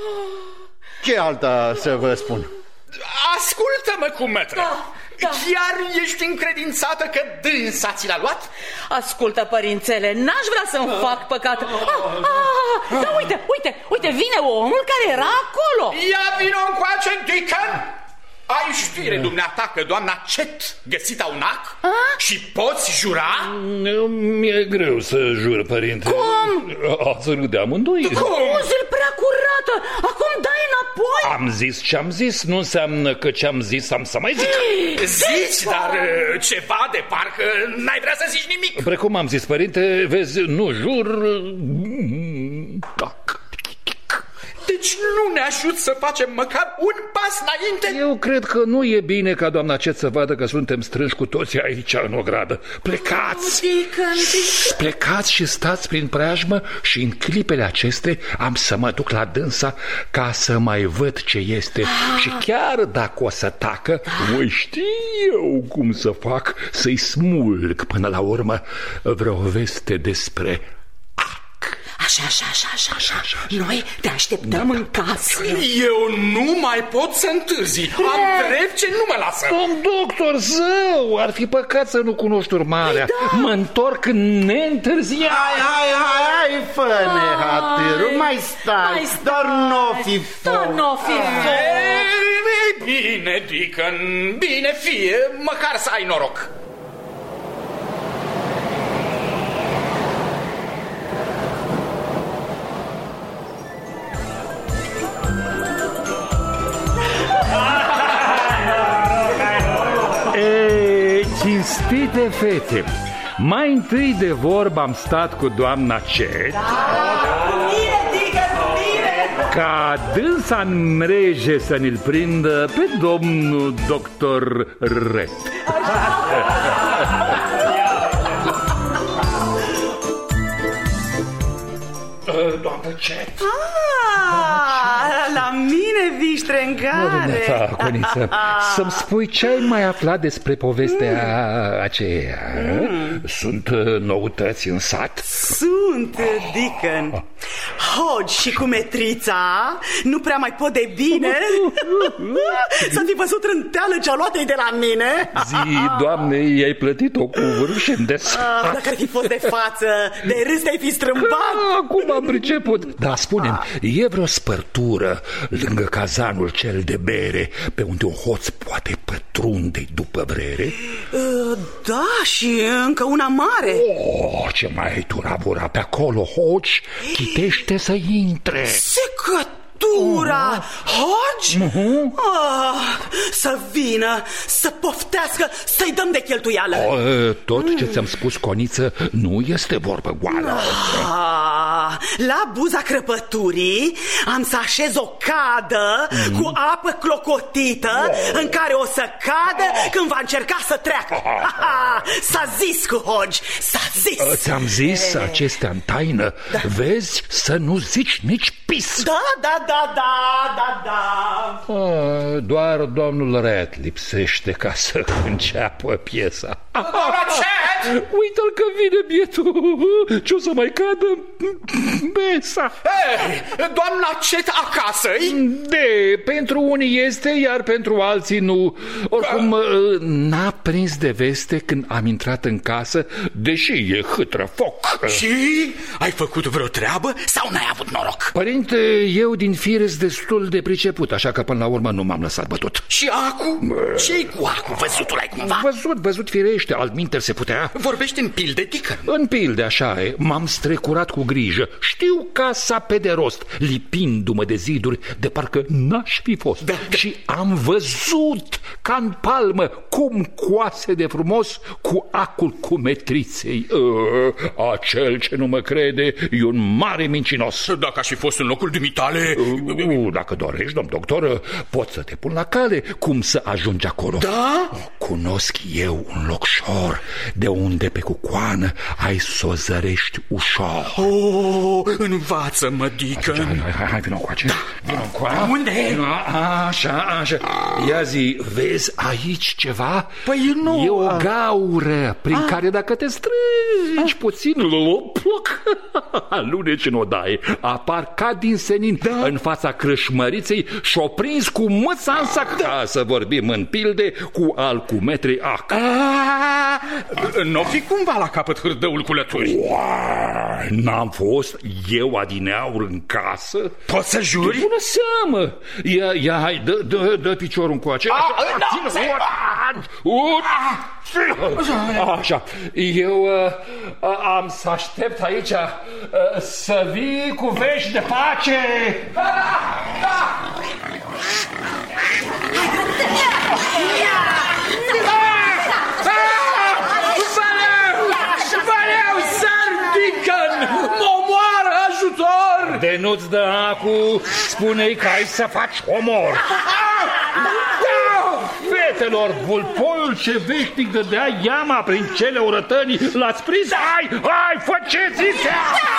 Ce alta să vă spun? Ascultă-mă cu mătră. Chiar ești încredințată că dânsa ți l-a luat? Ascultă, părințele, n-aș vrea să-mi fac păcat. Da, uite, vine omul care era acolo. Ia vino încoace, Deacon. Ai știre, dumneata, că doamna Cet găsita un ac? Și poți jura? Mi-e greu să jur, părinte. Cum? Ați râde amândoi. Cum-zi-l prea curată? Acum dai înapoi? Am zis ce am zis, nu înseamnă că ce am zis am să mai zic. Zici, dar ceva de parcă n-ai vrea să zici nimic. Precum am zis, părinte, vezi, nu jur. Deci nu ne ajut să facem măcar un pas înainte? Eu cred că nu e bine ca doamna Cet să vadă că suntem strânși cu toții aici în ogradă. Plecați! Plecați și stați prin preajmă și în clipele acestea am să mă duc la dânsa ca să mai văd ce este. Și chiar dacă o să tacă, voi știu eu cum să fac să-i smulg până la urmă vreo veste despre... Așa. Noi te așteptăm în casă. Eu nu mai pot să întârzi. Am drept ce nu mă lasă. Domn doctor, zău, ar fi păcat să nu cunoști urmarea. Mă întorc neîntârziat. Hai, fă-ne hatârul, mai stai, dar n-o fi foc. Bine, Deacon, bine fie, măcar să ai noroc. Cinstite fete, Mai întâi de vorbă am stat cu doamna Cet, ca dânsa în mreje să ne-l prindă pe domnul doctor Ret. Doamnă Cet. La mine vii ștrengare. Da, Coniță, să-mi spui ce ai mai aflat despre povestea aceea? Sunt noutăți în sat? Sunt, Deacon. Hodge și cu metrița nu prea mai pot de bine să fi văzut rânteală cealoatei de la mine. Zi, Doamne, i-ai plătit-o cu vârșendes. Dacă ar fi fost de față, de râs te-ai fi strâmbat. Acum am priceput. Da, spune-mi, e vreo spărtură lângă cazanul cel de bere pe unde un hoț poate pătrunde după vrere? Da, și încă una mare. Ce mai ai tu rabura pe acolo, Hodge? Chitește să intre. Secătura! Hodge? Să vină, să poftească, să-i dăm de cheltuială. Tot ce ți-am spus, Coniță, nu este vorbă goală. La buza crăpăturii am să așez o cadă cu apă clocotită în care o să cadă când va încerca să treacă. S-a zis cu Hodge, s-a zis. Ți-am zis acestea în taină. Vezi să nu zici nici pis. Da. Doar domnul Red lipsește ca să înceapă piesa. Uite-l că vine bietul. Ce o să mai cadă mesa. Doamna Cet acasă-i? Pentru unii este, iar pentru alții nu. Oricum, n-a prins de veste când am intrat în casă, deși e hâtră foc. Și ai făcut vreo treabă sau n-ai avut noroc? Părinte, eu din fire-s destul de priceput, așa că până la urmă nu m-am lăsat bătut. Și acu? Ce-i cu acu? Văzutul ai cumva? Văzut firește, altminteri se putea. Vorbești în pilde, Deacon? În pilde, așa e. M-am strecurat cu grijă. Știu casa pe de rost, lipindu-mă de ziduri de parcă n-aș fi fost. Da. Și am văzut ca în palmă cum coase de frumos cu acul cu metriței. Acel ce nu mă crede e un mare mincinos. Dacă aș fi fost în locul dumitale... Dacă dorești, domn doctor, pot să te pun la cale cum să ajungi acolo. Da? Cunosc eu un locșor de unde pe cucoană ai să o zărești ușor. Învață-mă, Deacon. Hai, vină încoace. Da. Vină încoace. Unde? Așa. Ia zi, vezi aici ceva? Păi nu. E o gaură prin care dacă te strângi puțin, aluneci în odaie, apar ca din senin în fața crâșmăriței și-o prins cu mâța în sac. Ca să vorbim în pilde cu alcumetrii ac. N-o fi cumva la capăt hârdăul cu lături? N-am fost eu adineaur în casă? Poți să juri? Bună seamă! Ia, hai, dă piciorul încoace. Așa, eu am să aștept aici să vii cu vești de pace. Valeu, sar, Deacon! Momoară, ajutor! De nu-ți dă acu, spune-i că ai să faci omor. Fetelor, vulpoiul ce veșnic dădea iama prin cele urătănii, l-ați prins? Hai, făceți-se!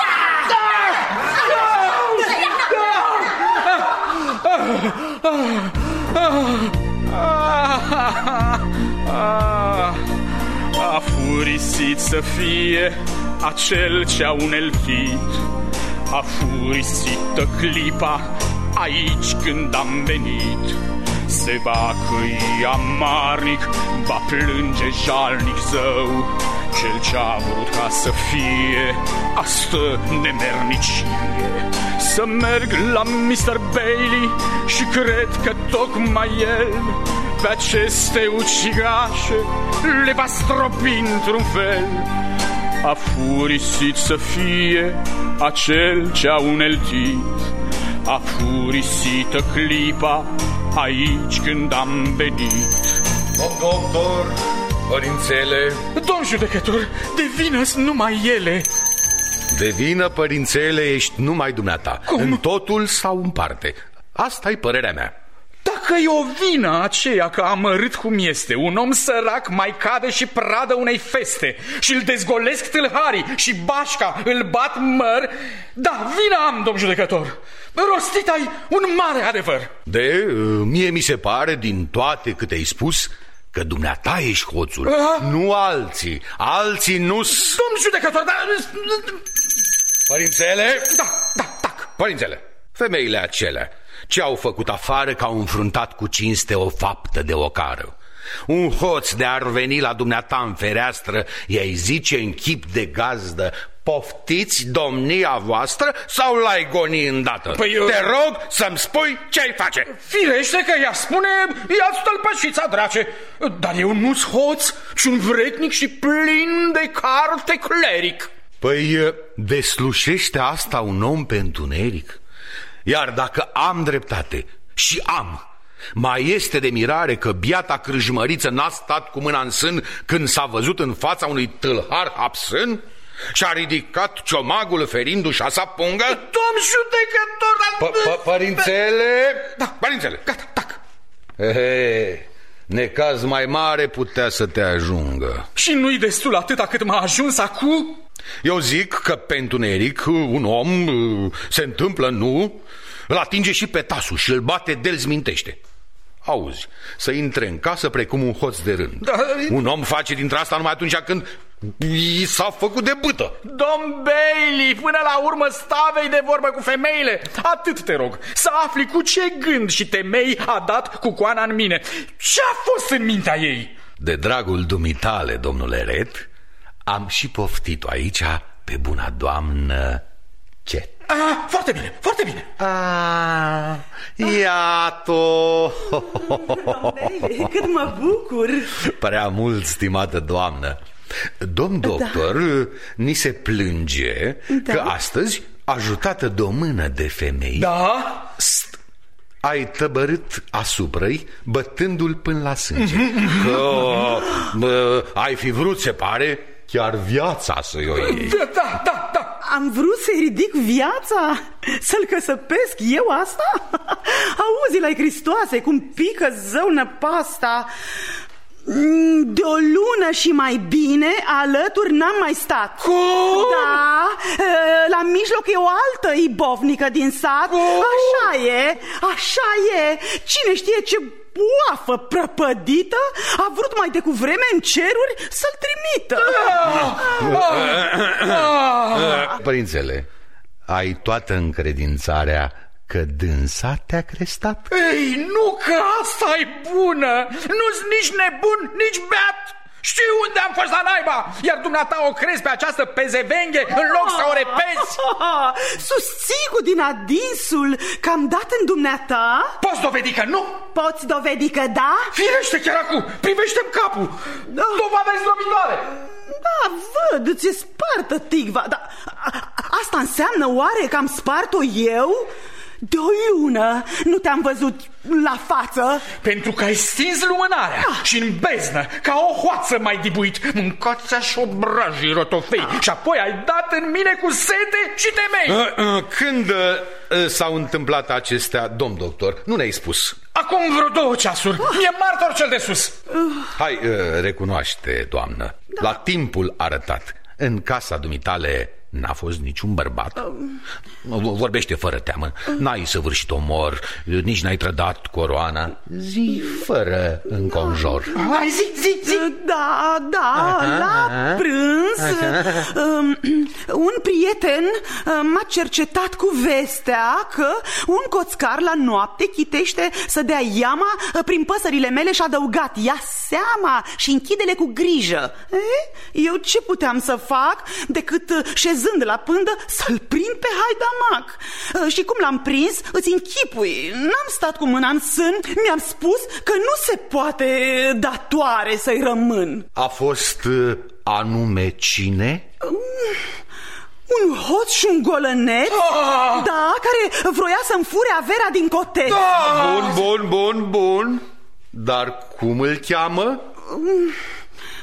A furisit să fie acel ce-a uneltit, a furisită clipa aici când am venit. Se va căi amarnic, va plânge jalnic zău, cel ce-a vrut ca să fie astă nemernicie. Să merg la Mr. Bailey și cred că tocmai el pe aceste ucigașe le va stropi într-un fel. A furisit să fie acel ce-a uneltit, a furisită clipa aici când am venit. Domn doctor, Părințele. Domn judecător, de vină-s numai ele. De vină, părințele, ești numai dumneata. Cum? În totul sau în parte. Asta-i părerea mea. Dacă e o vină aceea că amărât cum este, un om sărac mai cade și pradă unei feste și îl dezgolesc tâlharii și bașca îl bat măr, da, vină am, domn judecător. Rostit ai un mare adevăr. Mie mi se pare, din toate câte ai spus, că dumneata ești hoțul, nu alții. Alții nu-s... Domn judecător, dar... Părințele? Da, tac. Părințele, femeile acelea, ce au făcut afară că au înfruntat cu cinste o faptă de ocară? Un hoț de-ar veni la dumneata în fereastră, i-ai zice în chip de gazdă: poftiți domnia voastră, sau l-ai goni îndată? Te rog să-mi spui ce-ai face. Firește că ea spune: ia-ți tălpășița, drace. Dar eu nu-s hoț, ci un vretnic și plin de carte cleric. Păi deslușește asta un om pe întuneric? Iar dacă am dreptate, și am, mai este de mirare că biata crâjmăriță n-a stat cu mâna în sân când s-a văzut în fața unui tâlhar absân? Și-a ridicat ciomagul ferindu-și a pungă? Domn judecător... Părințele? Da, părințele, gata, tac. Necaz mai mare putea să te ajungă. Și nu-i destul atâta cât m-a ajuns acum? Eu zic că pe întuneric un om se întâmplă, nu? Îl atinge și pe tasul și îl bate de-l zmintește. Auzi, să intre în casă precum un hoț de rând. Un om face dintre asta numai atunci când i s-a făcut de bâtă. Domn Bailey, până la urmă stavei de vorbă cu femeile. Atât te rog, să afli cu ce gând și temei a dat cu coana în mine. Ce-a fost în mintea ei? De dragul dumitale, domnule Ret, am și poftit-o aici pe buna doamnă Cet. Foarte bine, foarte bine. Iată. Cât mă bucur. Prea mult, stimată doamnă. Domn doctor ni se plânge că astăzi, ajutată de o mână de femei, ai tăbărât asupra-i, bătându-l până la sânge. Că ai fi vrut, se pare, chiar viața să-i o iei. Da. Am vrut să-i ridic viața? Să-l căsăpesc eu asta? Auzi, la Cristoase, cum pică zău năpasta. De o lună și mai bine alături n-am mai stat. Cum? Da, la mijloc e o altă ibovnică din sat. Așa e. Cine știe ce boafă prăpădită a vrut mai decuvreme în ceruri să-l trimită. Părințele, ai toată încredințarea că dânsa te-a crestat? Ei, nu că asta e bună. Nu-s nici nebun, nici beat. Știu unde am fost la naiba, iar dumneata o crezi pe această pezevenghe în loc să o repezi. Susții cu din adinsul că am dat în dumneata? Poți dovedi că nu? Poți dovedi că da? Firește, chiar acum, privește-mi capul. Dovadă zdrobitoare. Da, văd, ți-e spartă ticva. Dar asta înseamnă oare că am spart-o eu? De o lună nu te-am văzut la față. Pentru că ai stins lumânarea și în beznă, ca o hoață mai dibuit, mâncați și obrajii rotofei și apoi ai dat în mine cu sete și temei. Când s-au întâmplat acestea, domn doctor? Nu ne-ai spus. Acum vreo 2 ceasuri. Mi-e martor cel de sus. Hai, recunoaște, doamnă, la timpul arătat, în casa dumitale n-a fost niciun bărbat? Vorbește fără teamă. N-ai săvârșit omor, nici n-ai trădat coroana. Zi fără înconjor. Hai, zi. Da, la prânz un prieten m-a cercetat cu vestea că un coțcar la noapte chitește să dea iama prin păsările mele și a adăugat: ia seama și închide-le cu grijă. Eu ce puteam să fac decât, șezând la pândă, să-l prind pe haidamac. Și cum l-am prins, îți închipui, n-am stat cu mâna în sân. Mi-am spus că nu se poate datoare să-i rămân. A fost anume cine? Un hoț și un golănet, da, care vroia să-mi fure averea din coteț. Bun. Dar cum îl cheamă?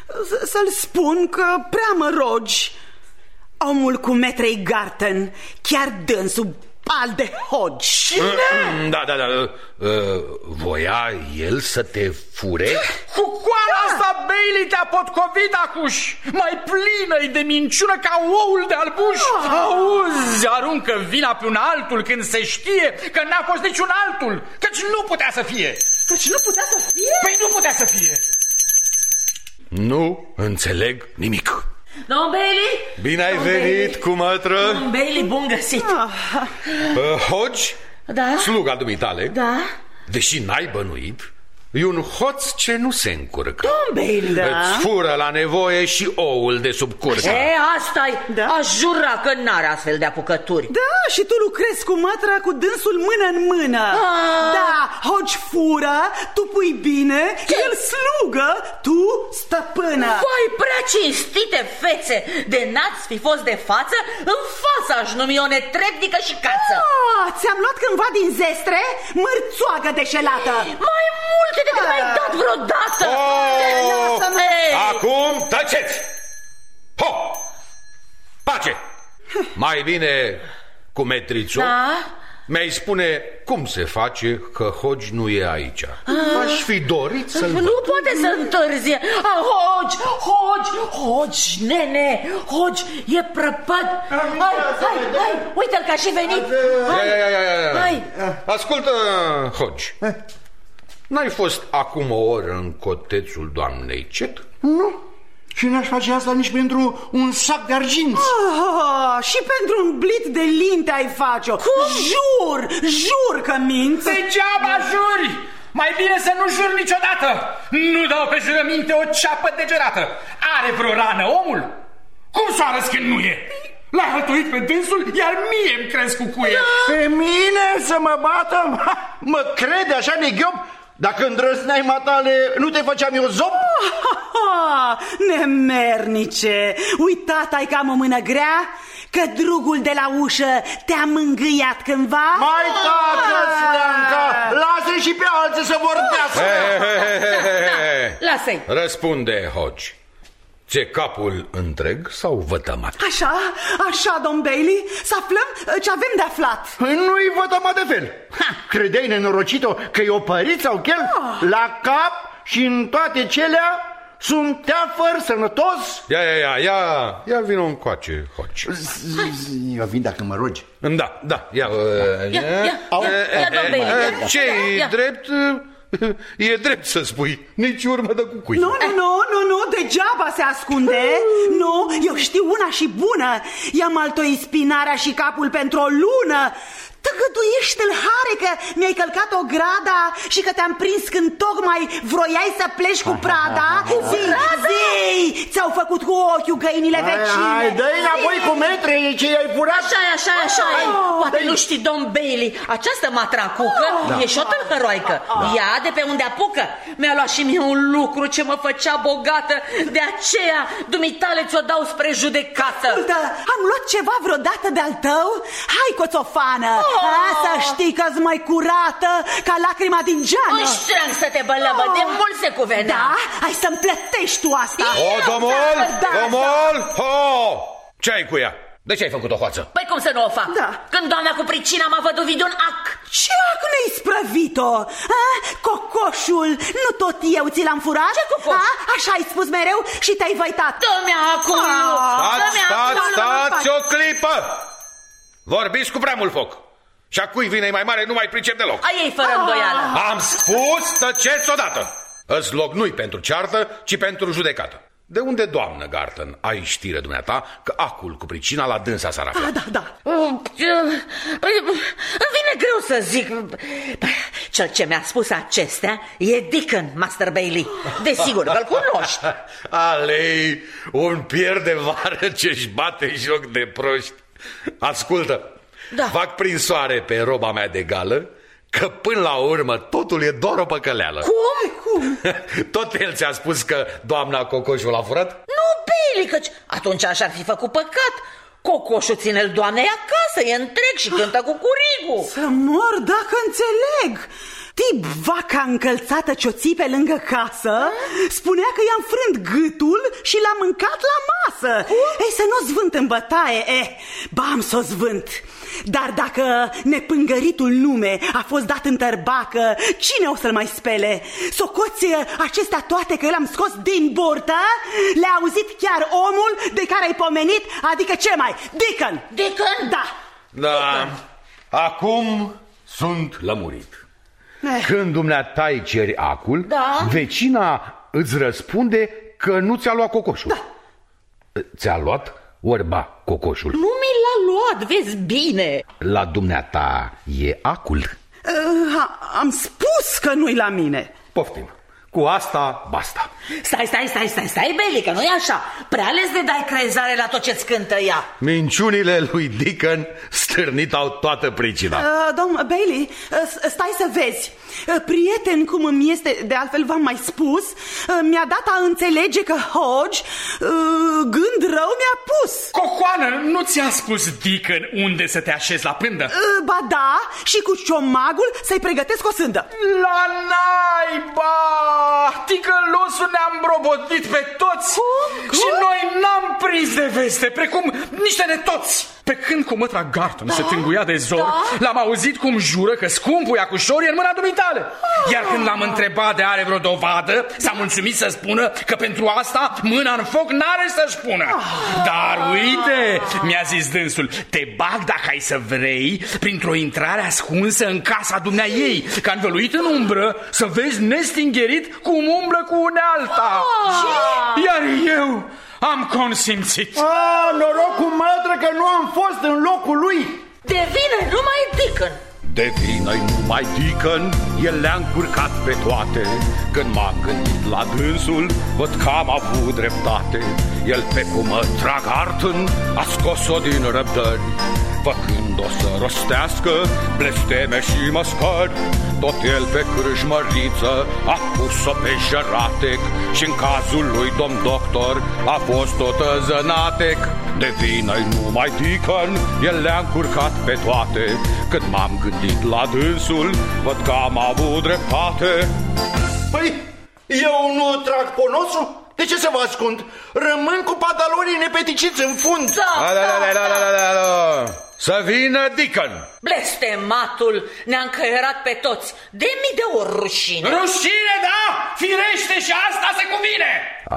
Să-l spun că prea mă rogi. Omul cu metrei Garten, chiar dânsul al de Hodge. Da. Voia el să te fure? Cu coala asta Bailey te-a potcovit acuși. Mai plină-i de minciună ca oul de albuș. Auzi, aruncă vina pe un altul când se știe că n-a fost niciun altul. Căci nu putea să fie. Păi nu putea să fie. Nu înțeleg nimic. Domn Bailey? Bine ai venit, cumătră. Domn Bailey, bun găsit. Hodge? Da? Sluga dumitale? Da? Deși n-ai bănuit, e un hoț ce nu se încurcă. Domn Bailey, da? Îți fură la nevoie și oul de sub curcă. Asta-i, da? Aș jura că n-are astfel de apucături. Da, și tu lucrezi cu mătra cu dânsul mână în mână. Da, Hodge fură, tu pui bine, el slugă, tu stăpână. Vai, prea cinstite fețe, de n-ați fi fost de față, în fața aș numi o netrebnică și cață. Ți-am luat cândva din zestre mărțoagă deșelată. Mai multe decât m-ai dat vreodată. Acum tăceți! Ho! Pace! Mai bine cu metrițul. Mi-ai spune cum se face că Hodge nu e aici. Aș fi dorit să-l văd. Nu poate să întârzie. Hodge, nene, Hodge e prăpăd. Hai, uite-l că a și venit. Hai. Ascultă, Hodge, n-ai fost acum o oră în cotețul doamnei Cet? Nu. Și n-aș face asta nici pentru un sac de arginți. Și pentru un blit de linte ai face-o. Jur că minți. Degeaba juri. Mai bine să nu jur niciodată. Nu dau pe jurăminte o ceapă degerată. Are vreo rană omul? Cum s-o arăți când nu e? L-ai hătuit pe dânsul, iar mie îmi crezi cu cuie. Pe mine să mă bată? Mă crede așa neghiob? Dacă îndrăzneai matale, nu te făceam eu zop? Nemernice, uitat-ai că am o mână grea? Că drugul de la ușă te-a mângâiat cândva? Mai tacă, Sfleanca, lasă-i și pe alții să vorbească. Lasă-i. Răspunde, Hodge. Ți-e capul întreg sau vătămat? Așa, domn Bailey, să aflăm ce avem de aflat. Nu-i vătămat de fel. Credeai, nenorocito, că e o părit sau chel? La cap și în toate celea sunt teafăr sănătos. Ia vino încoace, Hodge. Eu vin dacă mă rogi. Da, ia. domn Bailey. Ce-i drept... E drept să spui, nici urmă de cucui. Nu, degeaba se ascunde. Nu, eu știu una și bună. I-am altoit spinarea și capul pentru o lună. Tăgăduiește-l, Hare, că mi-ai călcat o grada și că te-am prins când tocmai vroiai să pleci cu prada. Zi, ți-au făcut cu ochiul găinile vecine. Hai, dă-i înapoi cu metre ce i-ai furat. Așa. Poate nu știi, domn Bailey, această matracucă e și o tâlhăroaică. Ea de pe unde apucă. Mi-a luat și mie un lucru ce mă făcea bogată. De aceea dumitale ți-o dau spre judecată. Ascultă, am luat ceva vreodată de-al tău? Hai, coțofană, să știi că-s mai curată ca lacrima din geană. Își strâng să te bălăbă, de mult se cuvenea. Da? Hai să-mi plătești tu asta. Domol! Ce ai cu ea? De ce ai făcut o hoață? Păi cum să nu o fac? Când doamna cu pricina m-a văduvit de un ac. Ce ac ne-ai sprăvit-o? Cocoșul, nu tot eu ți l-am furat? Ce cocoș? Așa ai spus mereu și te-ai văitat. Dă-mi acolo! Stați o clipă! Vorbiți cu prea mult foc. Și a cui vine mai mare nu mai pricep deloc. A ei fără îndoială. Am spus, tăceți odată. Îți loc nu-i pentru ceartă, ci pentru judecată. De unde, doamnă Garten, ai știre dumneata că acul cu pricina la dânsa s-ar afla? Da. Îmi vine greu să zic. Cel ce mi-a spus acestea e Deacon, Master Bailey. Desigur că-l cunoști. Alei, un pier de vară ce-și bate joc de proști. Ascultă, fac prin soare pe roba mea de gală că până la urmă totul e doar o păcăleală. Cum? Tot el ți-a spus că doamna Cocoșul a furat? Nu, Bailey, căci atunci așa-ar fi făcut păcat. Cocoșul ține-l doamnei acasă, e întreg și cântă cu curigul. Să mor dacă înțeleg. Știi vaca încălțată ce-o ții pe lângă casă? Spunea că i-am frânt gâtul și l-a mâncat la masă. Ei, să nu zvânt în bătaie. Ba, am să o zvânt. Dar dacă nepângăritul nume a fost dat în tărbacă, cine o să-l mai spele? Socoți acestea toate că l-am scos din burtă? Le-a auzit chiar omul de care ai pomenit? Adică ce mai? Deacon! Deacon? Da. Da, acum sunt lămurit. Când dumneata-i ceri acul, vecina îți răspunde că nu ți-a luat cocoșul. Da. Ți-a luat orba cocoșul? Nu mi l-a luat, vezi bine. La dumneata e acul? Am spus că nu-i la mine. Poftim. Cu asta, basta. Stai, Bailey, că nu e așa. Prea ales de dai crezare la tot ce-ți cântă ea. Minciunile lui Deacon stârnit au toată pricina. Domn Bailey, stai să vezi. Prieten cum îmi este, de altfel v-am mai spus, mi-a dat a înțelege că Hodge gând rău mi-a pus. Cocoană, nu ți-a spus Deacon unde să te așezi la pândă? Ba da, și cu ciomagul să-i pregătesc o sândă. La naiba! Ticălosul ne-a îmbrobotit pe toți. Și noi n-am prins de veste, precum niște netoți. Pe când cu mătra Garton se tânguia de zor, l-am auzit cum jură că scumpul iacușor e în mâna dumitale. Iar când l-am întrebat de are vreo dovadă, s-a mulțumit să spună că pentru asta mâna în foc n-are să-și pună. Dar uite, mi-a zis dânsul, te bag dacă ai să vrei printr-o intrare ascunsă în casa dumneaei, că învăluit în umbră să vezi nestingherit cum umblă cu unealta. Iar eu am consimțit. Noroc cu mătră că nu am fost în locul lui. De vină numai Deacon. De vină-i numai Deacon, el le-a încurcat pe toate. Când m-am gândit la dânsul, văd că am avut dreptate. El pe cumătra Garton a scos-o din răbdări, făcând-o să rostească blesteme și măscări. Tot el pe crâșmăriță a pus-o pe jăratec și în cazul lui domn doctor a fost tot zănatec. De vină-i numai Deacon, el le-a încurcat pe toate. Când m-am gândit la dânsul, văd că am avut dreptate. Păi, eu nu trag ponosul? De ce să vă ascund? Rămân cu pantalonii nepeticiți în fund. Să vină Deacon. Blestematul ne-a încăierat pe toți. De mii de ori rușine. Rușine, da? Firește, și asta se cuvine.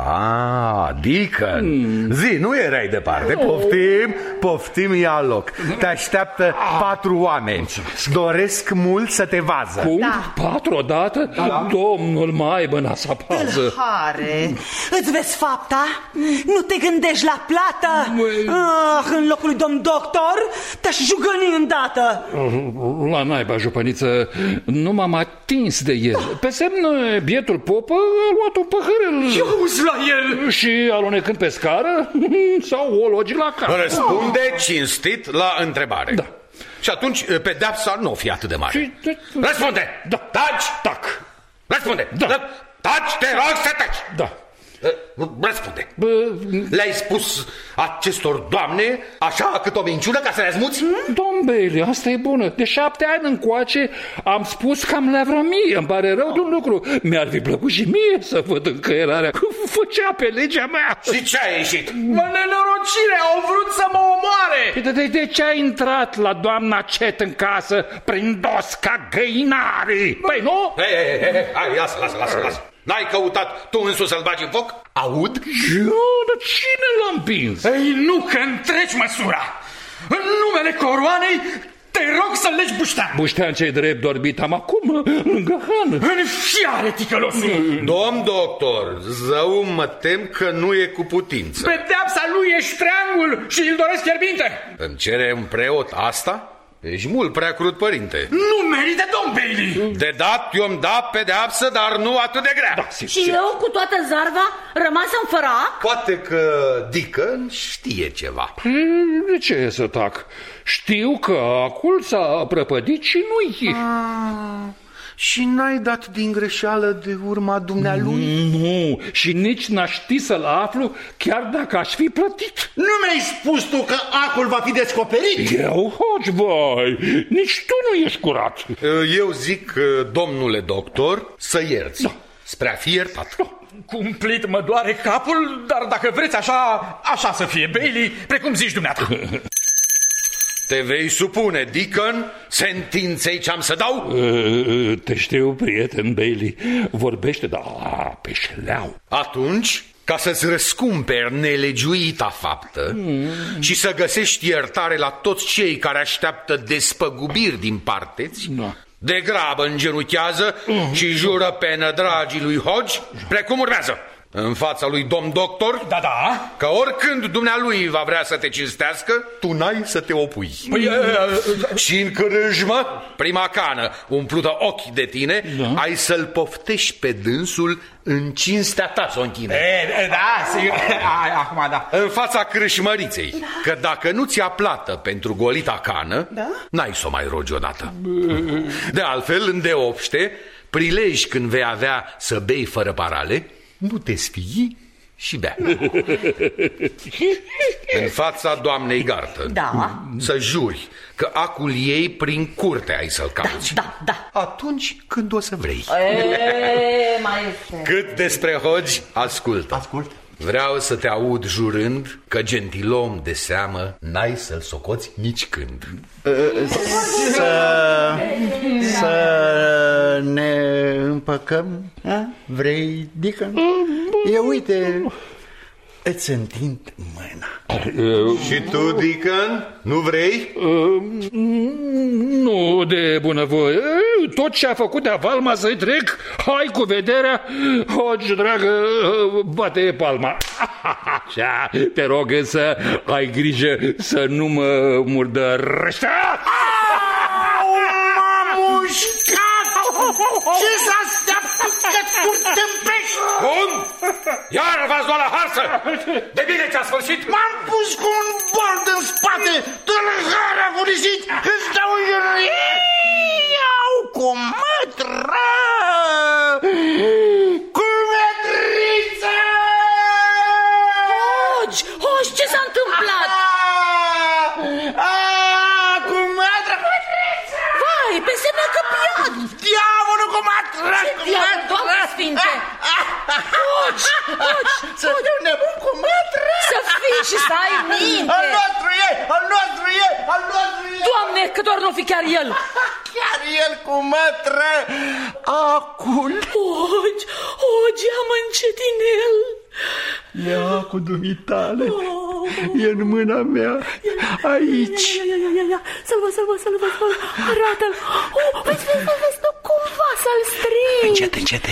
Deacon, zi, nu erai departe. Poftim, ia loc. Te așteaptă 4 oameni. Doresc mult să te vază. Cum? 4 odată? Domnul mai aibă n-a pază. Tâlhare, îți vezi fapta? Nu te gândești la plată? În locul lui domn doctor te-aș jugăni îndată. La naiba, jupăniță, nu m-am atins de el. Pe semn, bietul popă a luat un păhărel. Eu uzi la el. Și alunecând pe scară, sau o logi la cap. Răspunde cinstit la întrebare. Da. Și atunci pedeapsa nu o fi atât de mare. Răspunde! Da. Taci! Tac! Răspunde! Da. Taci, te rog să taci! Da. Răspunde. Le-ai spus acestor doamne așa cât o minciună ca să le azmuți? Domn Bailey, asta e bună. De 7 ani încoace am spus că am levrămie. Îmi pare rău de un lucru. Mi-ar fi plăcut și mie să văd încăierarea. Făcea pe legea mea. Și ce a ieșit? Nenorocire, au vrut să mă omoare. De ce ai intrat la doamna Cet în casă prin dos ca găinarii? Păi nu? Hai, lasă. N-ai căutat tu însuși să-l bagi în foc? Aud? Eu? Dar cine l-a împins? Ei, nu, că întreci măsura. În numele coroanei te rog să legi Buștean. Buștean ce-i drept dorbit am acum, lângă Han. În fiare, ticălosul. Domn doctor, zău mă tem că nu e cu putință. Pedeapsa lui e ștreangul și îl doresc fierbinte. Îmi cere un preot asta? Ești mult prea crud, părinte. Nu merită, domn Bailey. De dat eu-mi da pedeapsă, dar nu atât de grea. Și eu, cu toată zarva, rămasă-mi fără ac? Poate că Deacon știe ceva. De ce să tac? Știu că acul s-a prăpădit și nu-i. Și n-ai dat din greșeală de urma dumnealui? Nu, și nici n-aș ști să-l aflu, chiar dacă aș fi plătit. Nu mi-ai spus tu că acul va fi descoperit? Eu, Hoci, vai, nici tu nu ești curat. Eu zic, domnule doctor, să ierți, spre a fi iertat. Cumplit mă doare capul, dar dacă vreți așa să fie, Bailey, precum zici dumneata. Te vei supune, Deacon, sentinței ce-am să dau? Te știu, prieten Bailey, vorbește, dar pe șleau. Atunci, ca să-ți răscumperi nelegiuita faptă și să găsești iertare la toți cei care așteaptă despăgubiri din parteți, degrabă îngenunchează și jură pe nădragii lui Hodge, precum urmează. În fața lui domn doctor, că oricând dumnealui va vrea să te cinstească, tu n-ai să te opui. Și în crâjmă, prima cană umplută ochi de tine, ai să-l poftești pe dânsul în cinstea ta, să o închine. Sigur. Acum, da. În fața crâșmăriței, că dacă nu ți-a plată pentru golita cană, n-ai să o mai rogi odată. De altfel, îndeopște, prilej când vei avea să bei fără parale, nu te sfii și bea. În fața doamnei Garton, să juri că acul ei prin curte ai să-l cauți. Da. Atunci când o să vrei. Maestre. Cât despre Hodge, ascultă. Vreau să te aud jurând că gentilom de seamă n-ai să-l socoți nici când. Să ne împăcăm? Vrei, Deacon? Eu, uite, îți întind mâna. Și tu, Deacon, nu vrei? Nu de bunăvoie. Tot ce a făcut de valma să-i trec, hai cu vederea. Hodge, dragă, bate palma. Așa, te rog să ai grijă să nu mă murdărești. M-a mușcat! Ce s-a picat cu tâmpești? Cum? Iar v-ați luat la harsă? De bine ți-a sfârșit? M-am pus cu un bord în spate, tâlharea furisit, îți dau eu. Iau cu mătră! Cu mătriță! Hodge, ce s-a întâmplat? Cu mătră! Vai, pe semne că pierd. Diavolul cu mătră! Doamne sfinte! Hodge! Să fiu nebun cu mătră! Să fii și să ai minte! Al nostru e! Doamne, că doar nu fi chiar el! Chiar el cu mătră! Acul! Hodge, am încetinel! Ia cu dumitale, e în mâna mea, aici. Ia, să-l văd, arată-l. Vezi, nu cumva să-l strig. Încet.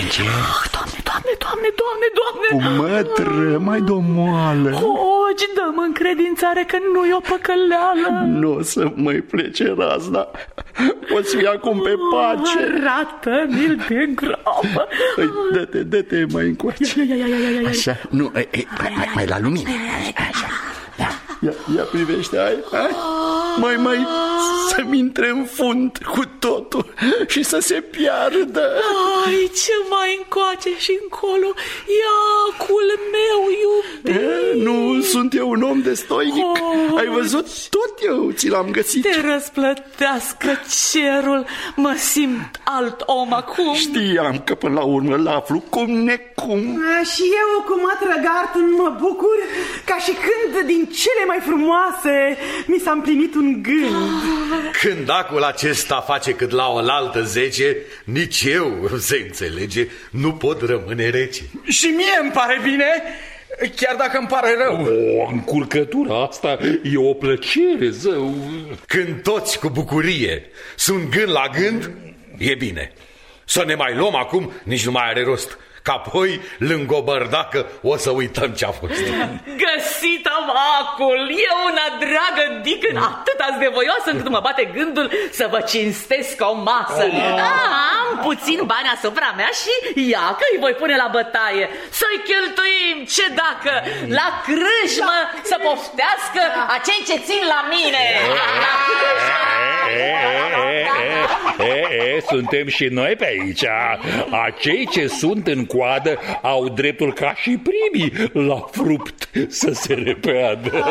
Doamne. Cu mătră, mai domoală. Hodge, dă-mă încredințare că nu e o păcăleală. Nu o să mai plece razna, poți fi acum pe pace. Arată-mi-l de grabă. Dă-te mai încoace. Așa, nu, mai la lumină. Așa, ia privește, hai. Mai să-mi intre în fund cu totul și să se piardă. Ai, ce mai încoace și încolo, iacul meu iubit. Nu sunt eu un om destoinic. Ai văzut? Tot eu ți l-am găsit. Te răsplătească cerul, mă simt alt om acum. Știam că până la urmă l-aflu cum necum. Și eu cu mătră Garton mă bucur ca și când din cele mai frumoase mi s-a împlinit un gând. Când acul acesta face cât la oaltă 10, nici eu, se înțelege, nu pot rămâne rece. Și mie îmi pare bine, chiar dacă îmi pare rău. Încurcătura asta e o plăcere, zău. Când toți cu bucurie sunt gând la gând, e bine. Să ne mai luăm acum nici nu mai are rost, că apoi, lângă o bărdacă, o să uităm ce-a fost. Găsit am acul, e una dragă, Deacon, atât de voioasă încât mă bate gândul să vă cinstesc o masă. Am puțin bani asupra mea și ia că îi voi pune la bătaie. Să-i cheltuim, ce dacă, la crâșmă să poftească acei ce țin la mine. La crâșmă. Suntem și noi pe aici. Acei ce sunt în coadă au dreptul ca și primii la fruct să se repeadă.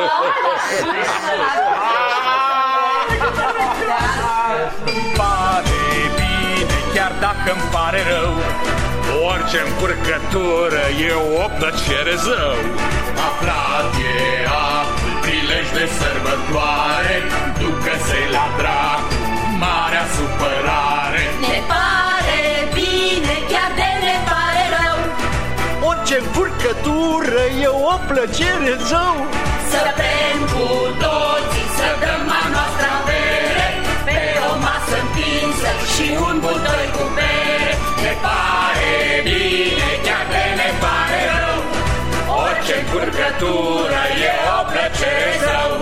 Pare bine, chiar dacă îmi pare rău, orice încurcătură e o plăcere zău. Aflat e actul, prilej de sărbătoare, ducă-se la dracu, marea supărare. Ne pare bine, chiar de ne pare rău, orice încurcătură e o plăcere zău. să bem cu toții, să dăm a noastră avere, pe o masă întinsă și un butoi cu bere. Ne pare bine, chiar de ne pare rău, orice încurcătură e o plăcere zău.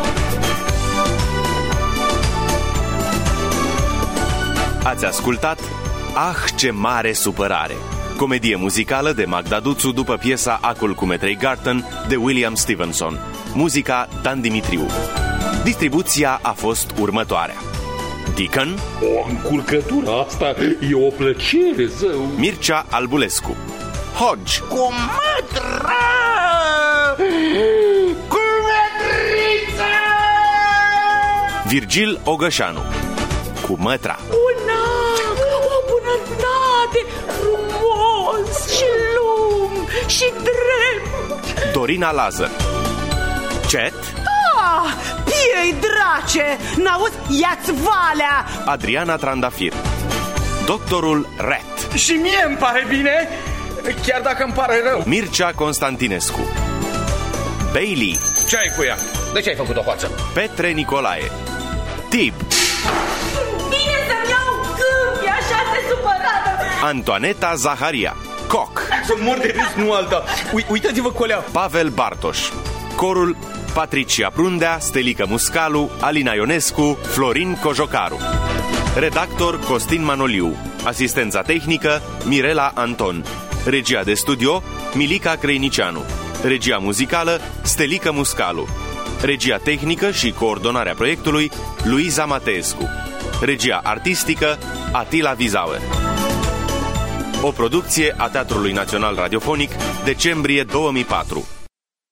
Ați ascultat Ah, ce mare supărare! Comedie muzicală de Magda Duțu după piesa Acul Cumetrei Garton de William Stevenson. Muzica Dan Dimitriu. Distribuția a fost următoarea: Deacon, o încurcătură asta e o plăcere zău. Mircea Albulescu. Hodge, Cu mătră! Cu mătriță! Virgil Ogășanu. Cu mătra. O bunătate, frumos și lung și drept. Dorina Lazar. Chet, Piei drace, n-auzi? Ia-ți valea! Adriana Trandafir. Doctorul Rat. și mie îmi pare bine, chiar dacă îmi pare rău. Mircea Constantinescu. Bailey. Ce ai cu ea? De ce ai făcut o față? Petre Nicolae. Tib. Bine să-mi iau câmpii, așa de supărată. Antoaneta Zaharia. Coc. Să mor de râs, nu alta. Uitați-vă cu alea. Pavel Bartoș. Corul Patricia Prundea, Stelică Muscalu, Alina Ionescu, Florin Cojocaru. Redactor Costin Manoliu. Asistența tehnică Mirela Anton. Regia de studio Milica Creinicianu. Regia muzicală Stelică Muscalu. Regia tehnică și coordonarea proiectului Luiza Mateescu. Regia artistică Atila Vizauer. O producție a Teatrului Național Radiofonic, decembrie 2004.